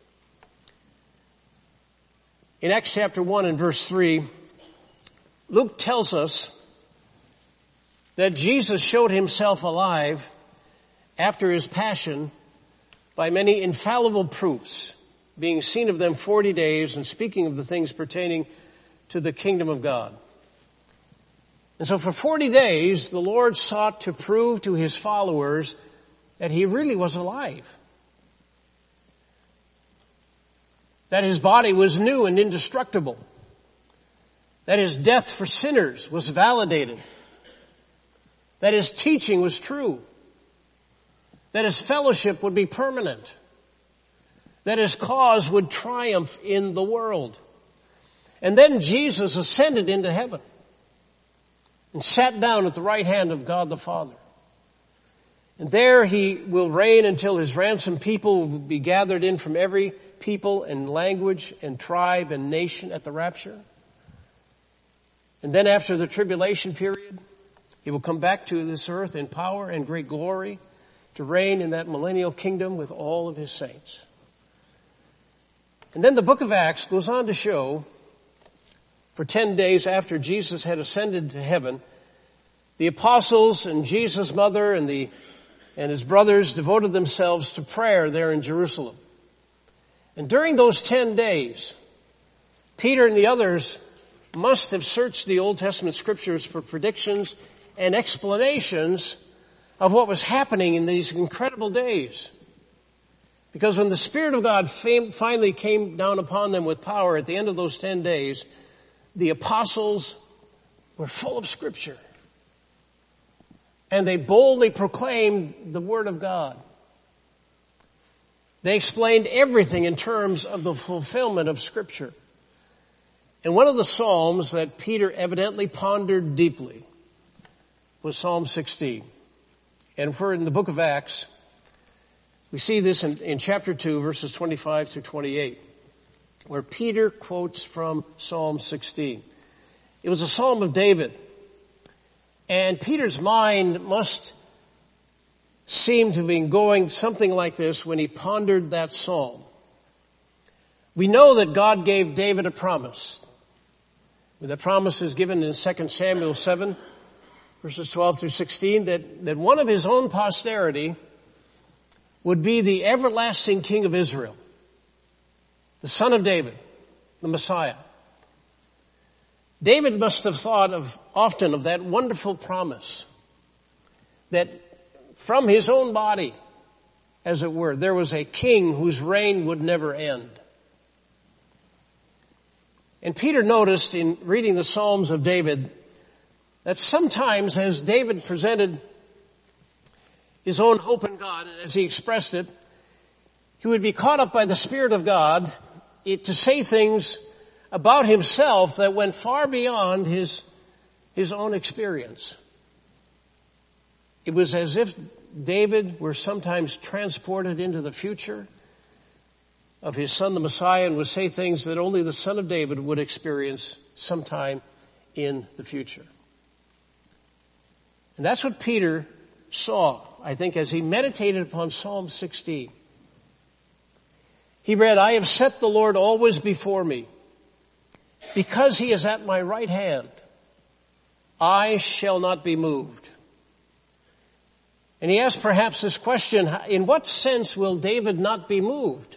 Speaker 1: In Acts chapter 1 and verse 3, Luke tells us that Jesus showed Himself alive after His passion by many infallible proofs, being seen of them 40 days and speaking of the things pertaining to the kingdom of God. And so for 40 days, the Lord sought to prove to his followers that he really was alive. That his body was new and indestructible. That his death for sinners was validated. That his teaching was true. That his fellowship would be permanent. That his cause would triumph in the world. And then Jesus ascended into heaven and sat down at the right hand of God the Father. And there he will reign until his ransomed people will be gathered in from every people and language and tribe and nation at the rapture. And then after the tribulation period, he will come back to this earth in power and great glory to reign in that millennial kingdom with all of his saints. And then the book of Acts goes on to show, for 10 days after Jesus had ascended to heaven, the apostles and Jesus' mother and his brothers devoted themselves to prayer there in Jerusalem. And during those 10 days, Peter and the others must have searched the Old Testament scriptures for predictions and explanations of what was happening in these incredible days. Because when the Spirit of God finally came down upon them with power at the end of those 10 days, the apostles were full of scripture. And they boldly proclaimed the Word of God. They explained everything in terms of the fulfillment of scripture. And one of the Psalms that Peter evidently pondered deeply was Psalm 16. And if we're in the book of Acts, we see this in chapter 2, verses 25 through 28, where Peter quotes from Psalm 16. It was a psalm of David. And Peter's mind must seem to have been going something like this when he pondered that psalm. We know that God gave David a promise. The promise is given in 2 Samuel 7, verses 12 through 16, that one of his own posterity would be the everlasting King of Israel, the son of David, the Messiah. David must have thought often of that wonderful promise that from his own body, as it were, there was a king whose reign would never end. And Peter noticed in reading the Psalms of David that sometimes as David presented his own hope in God, and as he expressed it, he would be caught up by the Spirit of God to say things about himself that went far beyond his own experience. It was as if David were sometimes transported into the future of his son, the Messiah, and would say things that only the son of David would experience sometime in the future. And that's what Peter saw, I think, as he meditated upon Psalm 16. He read, "I have set the Lord always before me. Because he is at my right hand, I shall not be moved." And he asked perhaps this question, in what sense will David not be moved?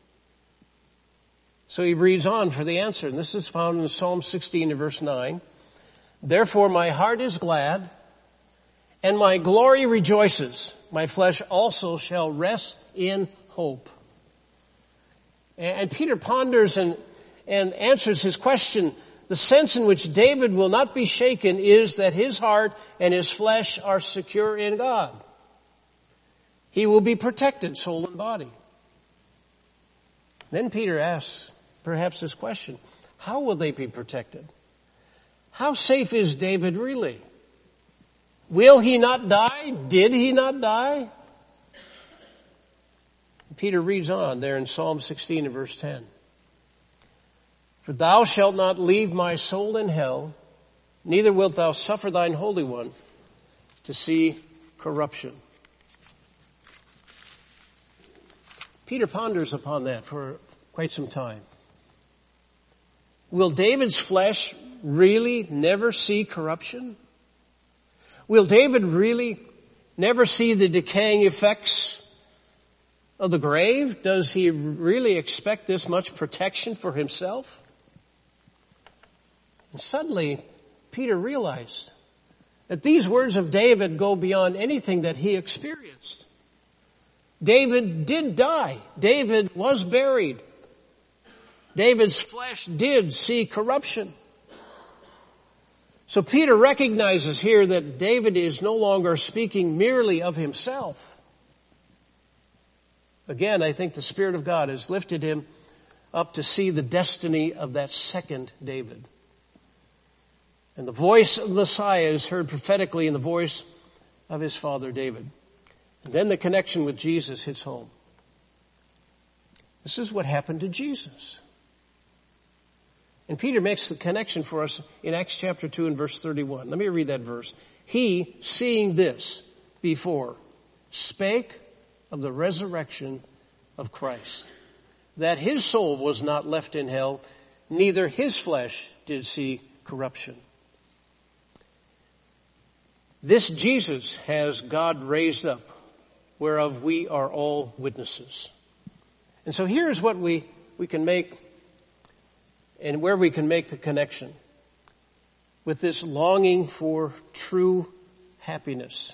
Speaker 1: So he reads on for the answer, and this is found in Psalm 16 and verse 9. "Therefore my heart is glad, and my glory rejoices. My flesh also shall rest in hope." And Peter ponders and answers his question. The sense in which David will not be shaken is that his heart and his flesh are secure in God. He will be protected, soul and body. Then Peter asks perhaps this question, how will they be protected? How safe is David really? Will he not die? Did he not die? Peter reads on there in Psalm 16 and verse 10. "For thou shalt not leave my soul in hell, neither wilt thou suffer thine Holy One to see corruption." Peter ponders upon that for quite some time. Will David's flesh really never see corruption? Will David really never see the decaying effects of the grave? Does he really expect this much protection for himself? And suddenly, Peter realized that these words of David go beyond anything that he experienced. David did die. David was buried. David's flesh did see corruption. So Peter recognizes here that David is no longer speaking merely of himself. Again, I think the Spirit of God has lifted him up to see the destiny of that second David. And the voice of the Messiah is heard prophetically in the voice of his father David. And then the connection with Jesus hits home. This is what happened to Jesus. And Peter makes the connection for us in Acts chapter 2 and verse 31. Let me read that verse. He, seeing this before, spake of the resurrection of Christ, that his soul was not left in hell, neither his flesh did see corruption. This Jesus has God raised up, whereof we are all witnesses. And so here's what we can make, and where we can make the connection with this longing for true happiness.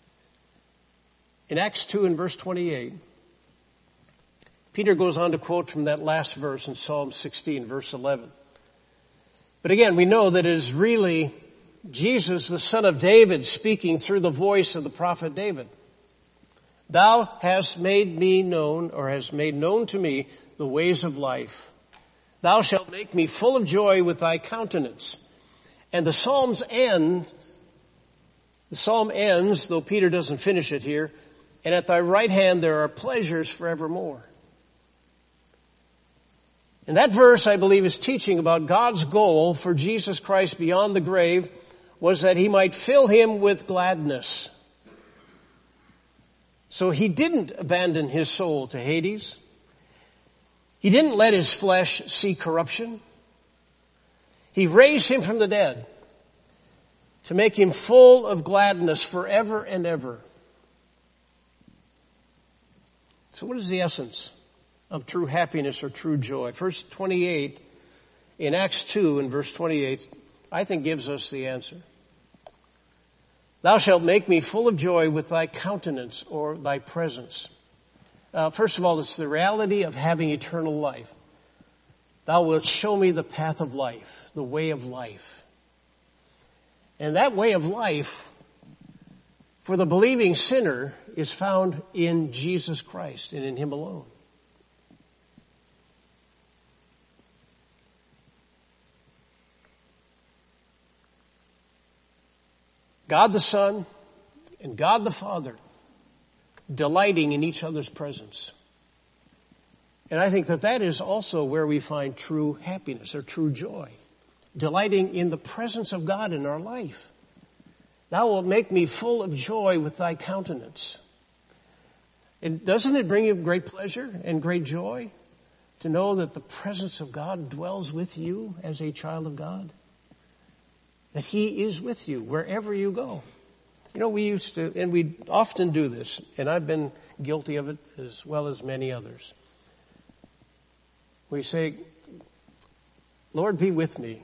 Speaker 1: In Acts 2 and verse 28, Peter goes on to quote from that last verse in Psalm 16, verse 11. But again, we know that it is really Jesus, the son of David, speaking through the voice of the prophet David. Thou hast made me known, or hast made known to me, the ways of life. Thou shalt make me full of joy with thy countenance. And the psalm ends, though Peter doesn't finish it here, and at thy right hand there are pleasures forevermore. And that verse, I believe, is teaching about God's goal for Jesus Christ beyond the grave was that he might fill him with gladness. So he didn't abandon his soul to Hades. He didn't let his flesh see corruption. He raised him from the dead to make him full of gladness forever and ever. So what is the essence of true happiness or true joy? Verse 28 in Acts 2 and verse 28, I think gives us the answer. Thou shalt make me full of joy with thy countenance or thy presence. First of all, it's the reality of having eternal life. Thou wilt show me the path of life, the way of life. And that way of life for the believing sinner is found in Jesus Christ and in him alone. God the Son and God the Father delighting in each other's presence. And I think that is also where we find true happiness or true joy. Delighting in the presence of God in our life. Thou wilt make me full of joy with thy countenance. And doesn't it bring you great pleasure and great joy to know that the presence of God dwells with you as a child of God? That he is with you wherever you go. You know, we used to, and we often do this, and I've been guilty of it as well as many others. We say, Lord, be with me.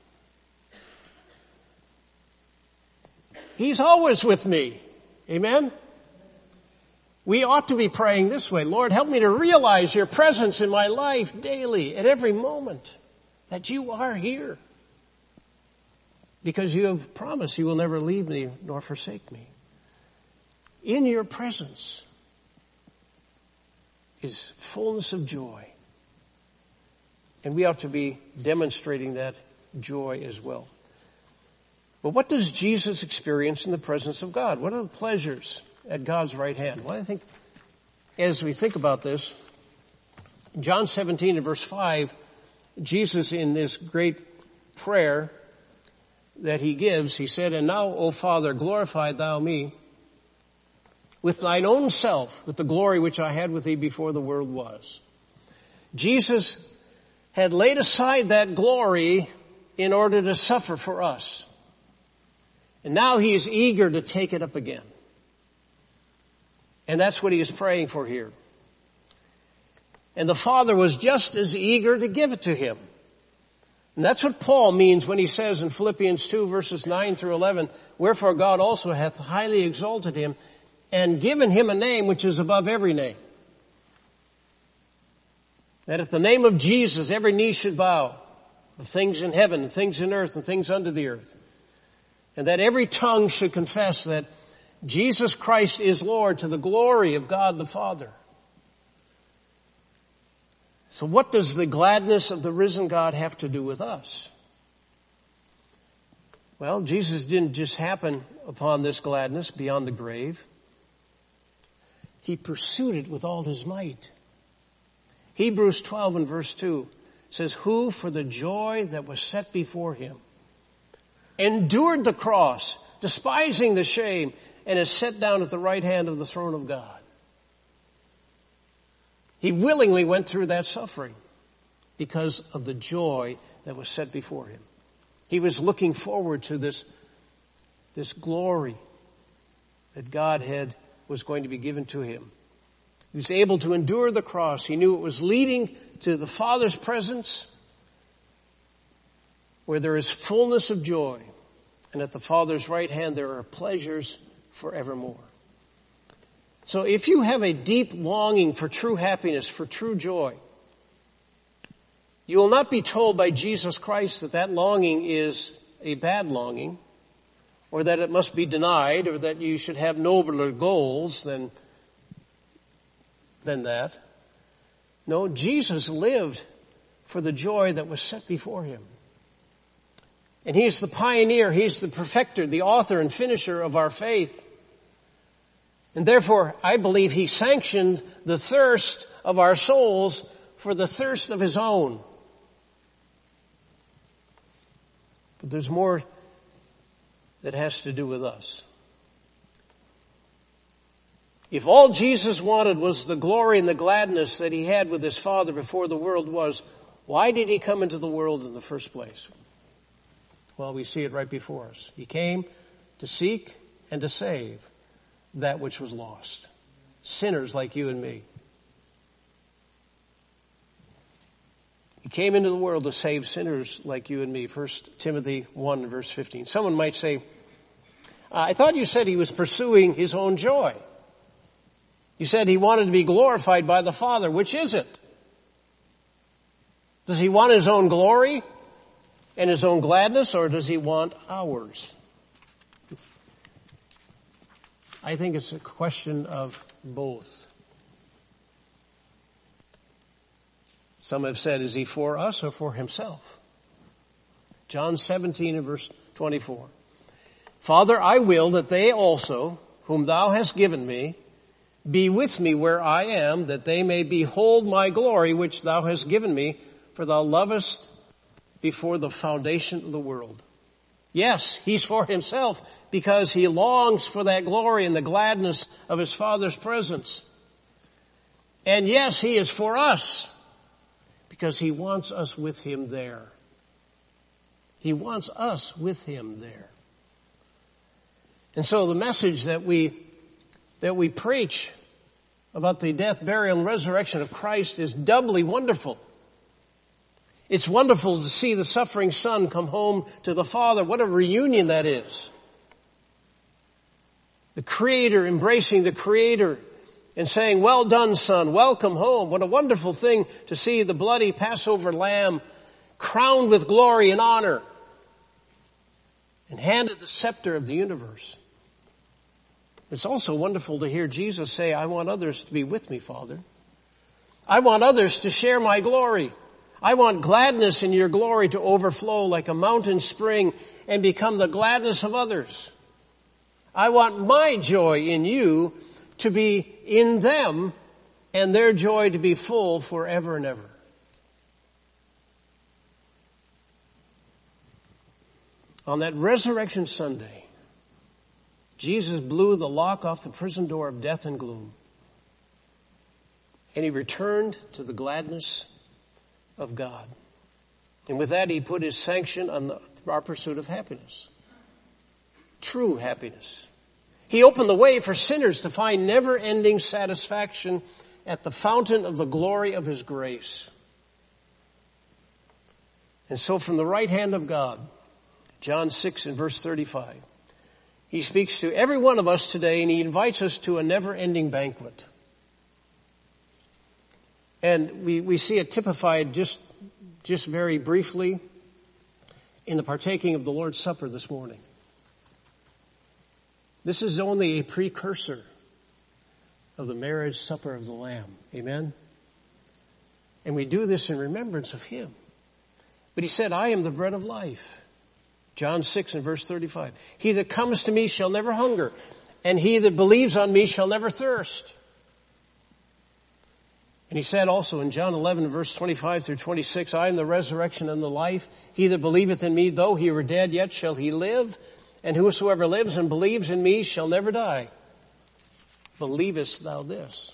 Speaker 1: He's always with me. Amen? We ought to be praying this way. Lord, help me to realize your presence in my life daily, at every moment, that you are here. Because you have promised you will never leave me nor forsake me. In your presence is fullness of joy. And we ought to be demonstrating that joy as well. But what does Jesus experience in the presence of God? What are the pleasures at God's right hand? Well, I think as we think about this, John 17 and verse 5, Jesus in this great prayer that he gives, he said, And now, O Father, glorify thou me with thine own self, with the glory which I had with thee before the world was. Jesus had laid aside that glory in order to suffer for us. And now he is eager to take it up again. And that's what he is praying for here. And the Father was just as eager to give it to him. And that's what Paul means when he says in Philippians 2 verses 9 through 11, wherefore God also hath highly exalted him and given him a name which is above every name. That at the name of Jesus every knee should bow, of things in heaven and things in earth and things under the earth. And that every tongue should confess that Jesus Christ is Lord to the glory of God the Father. So what does the gladness of the risen God have to do with us? Well, Jesus didn't just happen upon this gladness beyond the grave. He pursued it with all his might. Hebrews 12 and verse 2 says, who for the joy that was set before him endured the cross, despising the shame, and is set down at the right hand of the throne of God. He willingly went through that suffering because of the joy that was set before him. He was looking forward to this glory that God was going to be given to him. He was able to endure the cross. He knew it was leading to the Father's presence where there is fullness of joy. And at the Father's right hand there are pleasures forevermore. So if you have a deep longing for true happiness, for true joy, you will not be told by Jesus Christ that that longing is a bad longing, or that it must be denied, or that you should have nobler goals than that. No, Jesus lived for the joy that was set before him. And he's the pioneer, he's the perfecter, the author and finisher of our faith. And therefore, I believe he sanctioned the thirst of our souls for the thirst of his own. But there's more that has to do with us. If all Jesus wanted was the glory and the gladness that he had with his Father before the world was, why did he come into the world in the first place? Well, we see it right before us. He came to seek and to save that which was lost. Sinners like you and me. He came into the world to save sinners like you and me. 1 Timothy 1 verse 15. Someone might say, I thought you said he was pursuing his own joy. You said he wanted to be glorified by the Father. Which is it? Does he want his own glory and his own gladness, or does he want ours? I think it's a question of both. Some have said, is he for us or for himself? John 17 and verse 24. Father, I will that they also, whom thou hast given me, be with me where I am, that they may behold my glory which thou hast given me, for thou lovest before the foundation of the world. Yes, he's for himself because he longs for that glory and the gladness of his Father's presence. And yes, he is for us because he wants us with him there. He wants us with him there. And so the message that we preach about the death, burial, and resurrection of Christ is doubly wonderful. It's wonderful to see the suffering Son come home to the Father. What a reunion that is. The Creator embracing the Creator and saying, well done, Son, welcome home. What a wonderful thing to see the bloody Passover lamb crowned with glory and honor and handed the scepter of the universe. It's also wonderful to hear Jesus say, I want others to be with me, Father. I want others to share my glory. I want gladness in your glory to overflow like a mountain spring and become the gladness of others. I want my joy in you to be in them and their joy to be full forever and ever. On that Resurrection Sunday, Jesus blew the lock off the prison door of death and gloom. And he returned to the gladness of God. And with that, he put his sanction on our pursuit of happiness. True happiness. He opened the way for sinners to find never-ending satisfaction at the fountain of the glory of his grace. And so from the right hand of God, John 6 and verse 35, he speaks to every one of us today, and he invites us to a never-ending banquet. And we see it typified just very briefly in the partaking of the Lord's Supper this morning. This is only a precursor of the marriage supper of the Lamb. Amen? And we do this in remembrance of him. But he said, I am the bread of life. John 6 and verse 35. He that comes to me shall never hunger, and he that believes on me shall never thirst. And he said also in John 11 verse 25 through 26, I am the resurrection and the life. He that believeth in me, though he were dead, yet shall he live. And whosoever lives and believes in me shall never die. Believest thou this?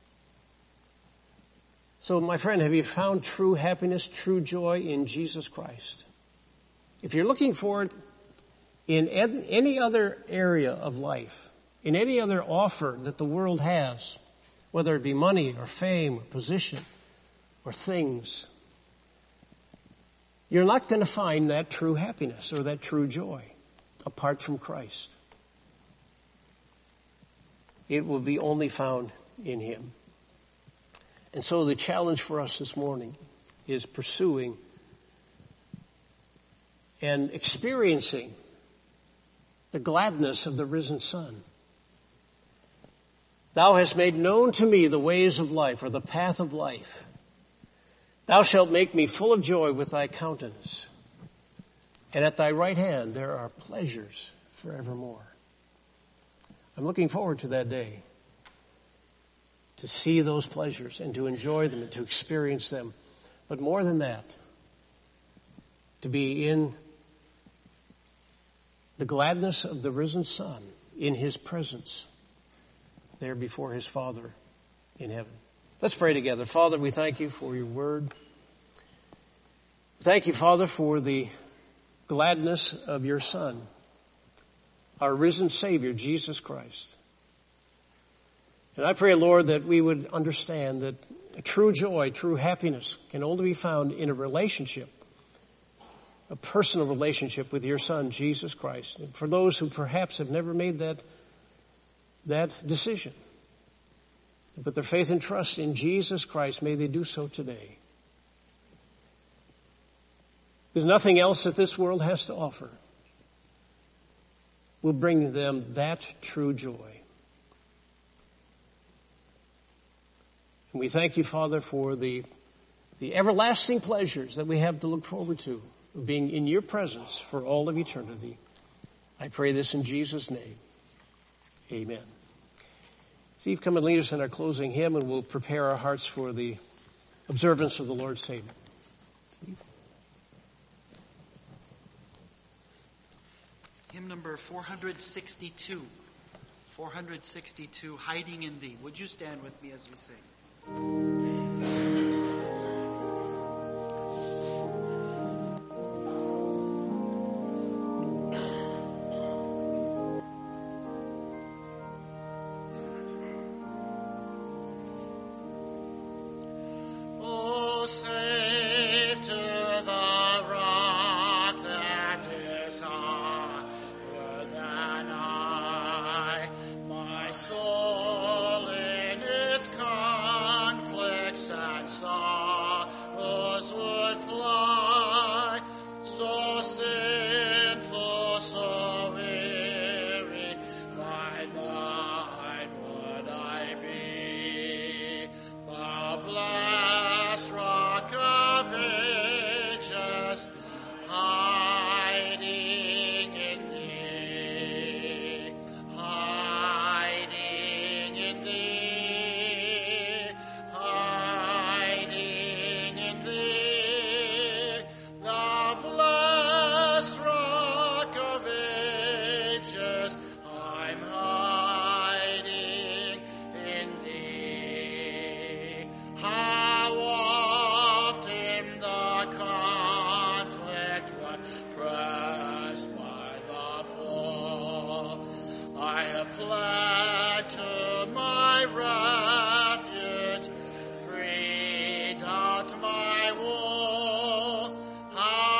Speaker 1: So, my friend, have you found true happiness, true joy in Jesus Christ? If you're looking for it in any other area of life, in any other offer that the world has, whether it be money or fame or position or things, you're not going to find that true happiness or that true joy apart from Christ. It will be only found in him. And so the challenge for us this morning is pursuing and experiencing the gladness of the risen Son. Thou hast made known to me the ways of life, or the path of life. Thou shalt make me full of joy with thy countenance. And at thy right hand there are pleasures forevermore. I'm looking forward to that day, to see those pleasures and to enjoy them and to experience them. But more than that, to be in the gladness of the risen Son, in his presence, there before his Father in heaven. Let's pray together. Father, we thank you for your word. Thank you, Father, for the gladness of your Son, our risen Savior, Jesus Christ. And I pray, Lord, that we would understand that true joy, true happiness can only be found in a relationship, a personal relationship with your Son, Jesus Christ. And for those who perhaps have never made that decision, put their faith and trust in Jesus Christ, may they do so today. There's nothing else that this world has to offer will bring them that true joy. And we thank you, Father, for the everlasting pleasures that we have to look forward to, being in your presence for all of eternity. I pray this in Jesus' name. Amen. Steve, come and lead us in our closing hymn, and we'll prepare our hearts for the observance of the Lord's table. Steve?
Speaker 2: Hymn number 462. 462, Hiding in Thee. Would you stand with me as we sing?
Speaker 4: Oh, save to the rock that is higher than I, my soul in its conflicts and sorrows would fly, so sinful, so weary, by thine would I be, the blessed rock of ages, hiding in thee, hiding in thee, hiding in thee, the blessed rock of ages, I'm hiding in thee. How oft in the conflict when pressed by the foe, I have fled to my refuge, breathed out my woe. How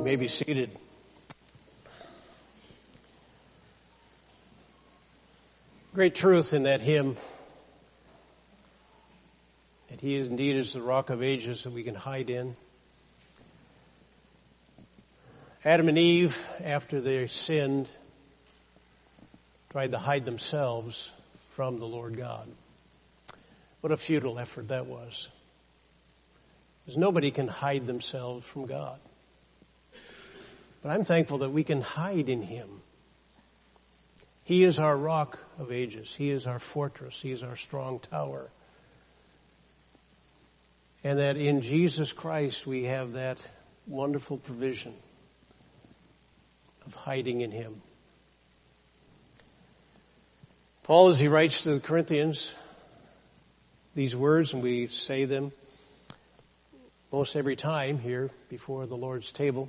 Speaker 1: may be seated. Great truth in that hymn, that He is indeed is the rock of ages that we can hide in. Adam and Eve, after they sinned, tried to hide themselves from the Lord God. What a futile effort that was. Because nobody can hide themselves from God. But I'm thankful that we can hide in Him. He is our rock of ages. He is our fortress. He is our strong tower. And that in Jesus Christ we have that wonderful provision of hiding in Him. Paul, as he writes to the Corinthians, these words, and we say them most every time here before the Lord's table.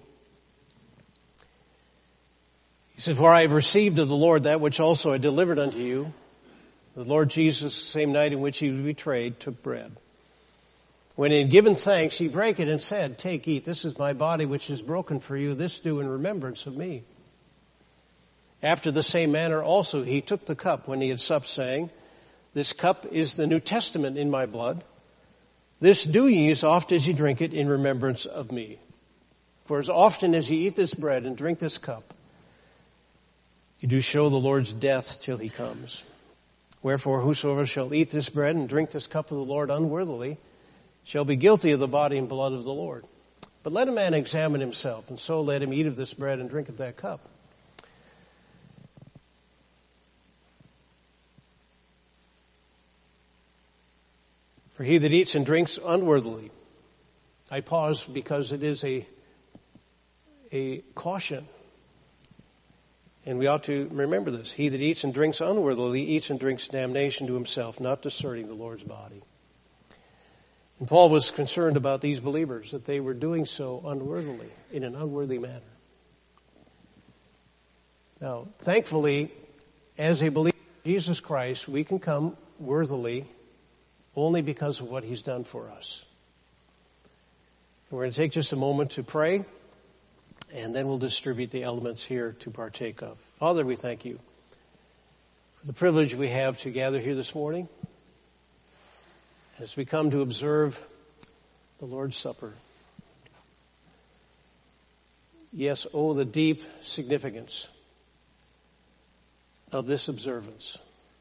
Speaker 1: He said, "For I have received of the Lord that which also I delivered unto you. The Lord Jesus, the same night in which He was betrayed, took bread. When He had given thanks, He brake it and said, Take, eat, this is my body which is broken for you. This do in remembrance of me. After the same manner also He took the cup when He had supped, saying, This cup is the New Testament in my blood. This do ye as oft as ye drink it in remembrance of me. For as often as ye eat this bread and drink this cup, ye do show the Lord's death till He comes. Wherefore whosoever shall eat this bread and drink this cup of the Lord unworthily shall be guilty of the body and blood of the Lord. But let a man examine himself, and so let him eat of this bread and drink of that cup. For he that eats and drinks unworthily," I pause because it is a caution. And we ought to remember this. "He that eats and drinks unworthily eats and drinks damnation to himself, not discerning the Lord's body." And Paul was concerned about these believers, that they were doing so unworthily, in an unworthy manner. Now, thankfully, as a believer in Jesus Christ, we can come worthily only because of what He's done for us. And we're going to take just a moment to pray, and then we'll distribute the elements here to partake of. Father, we thank You for the privilege we have to gather here this morning as we come to observe the Lord's Supper. Yes, oh, the deep significance of this observance.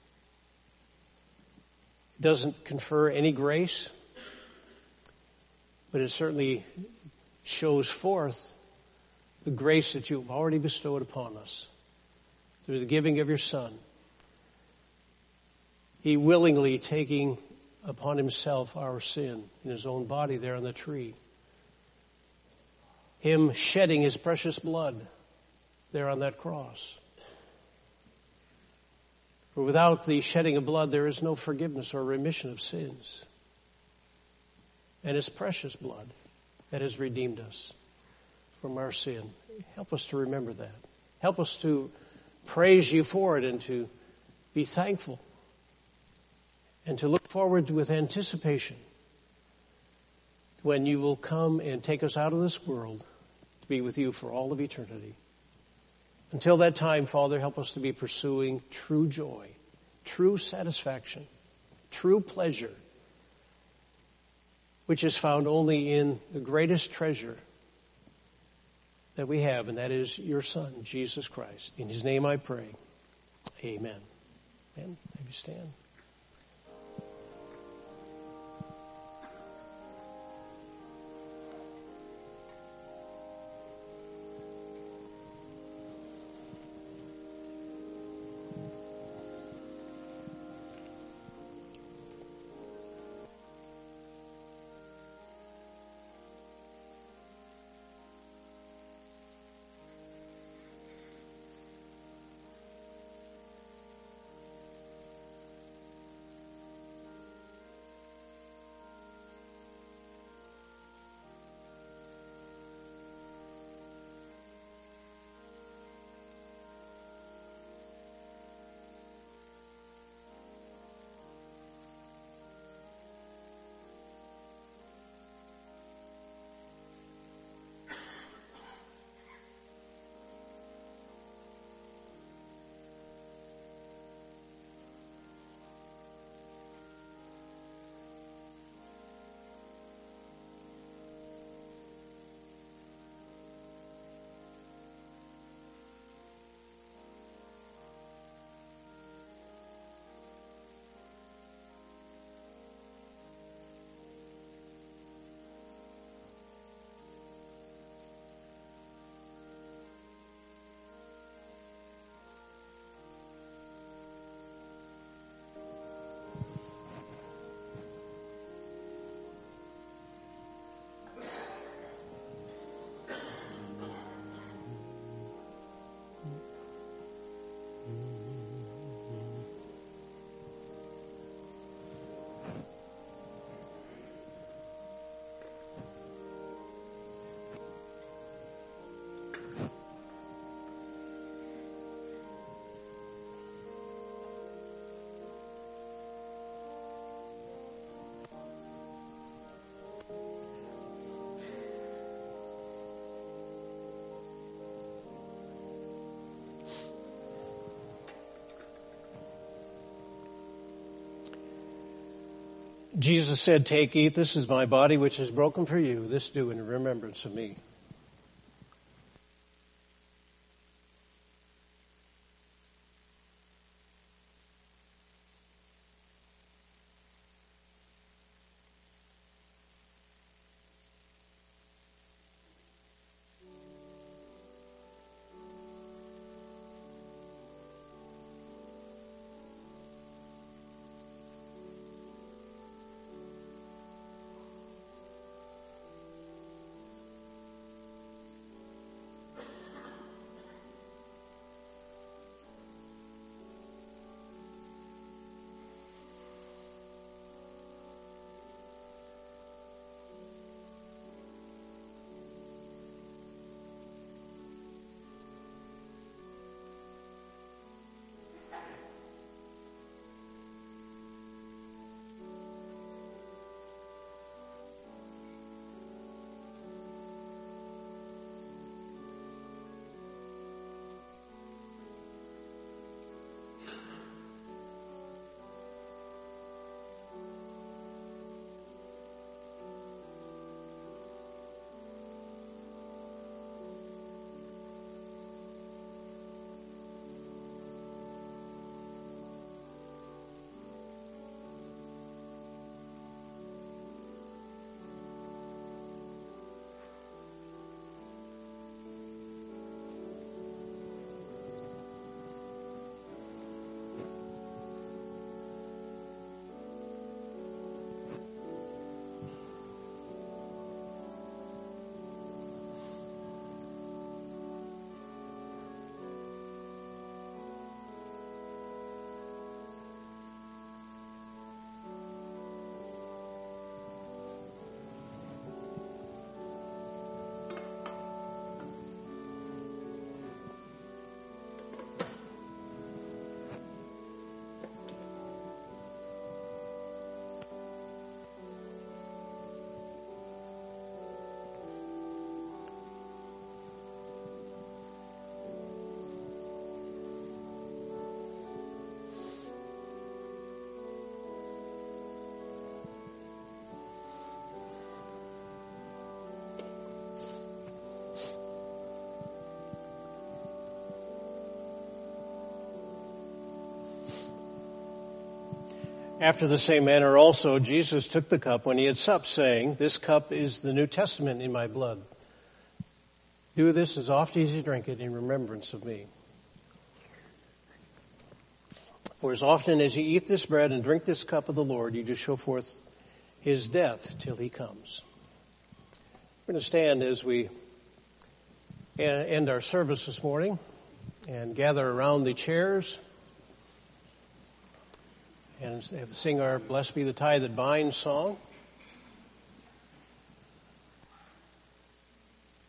Speaker 1: It doesn't confer any grace, but it certainly shows forth the grace that You have already bestowed upon us through the giving of Your Son. He willingly taking upon Himself our sin in His own body there on the tree. Him shedding His precious blood there on that cross. For without the shedding of blood, there is no forgiveness or remission of sins. And it's precious blood that has redeemed us from our sin. Help us to remember that. Help us to praise You for it and to be thankful and to look forward with anticipation when You will come and take us out of this world to be with You for all of eternity. Until that time, Father, help us to be pursuing true joy, true satisfaction, true pleasure, which is found only in the greatest treasure that we have, and that is Your Son, Jesus Christ. In His name I pray. Amen. Amen. Maybe stand. Jesus said, "Take, eat, this is my body which is broken for you. This do in remembrance of me." After the same manner also, Jesus took the cup when he had supped, saying, "This cup is the New Testament in my blood. Do this as often as you drink it in remembrance of me. For as often as you eat this bread and drink this cup of the Lord, you do show forth his death till he comes." We're going to stand as we end our service this morning and gather around the chairs and sing our "Blessed Be the Tie That Binds" song.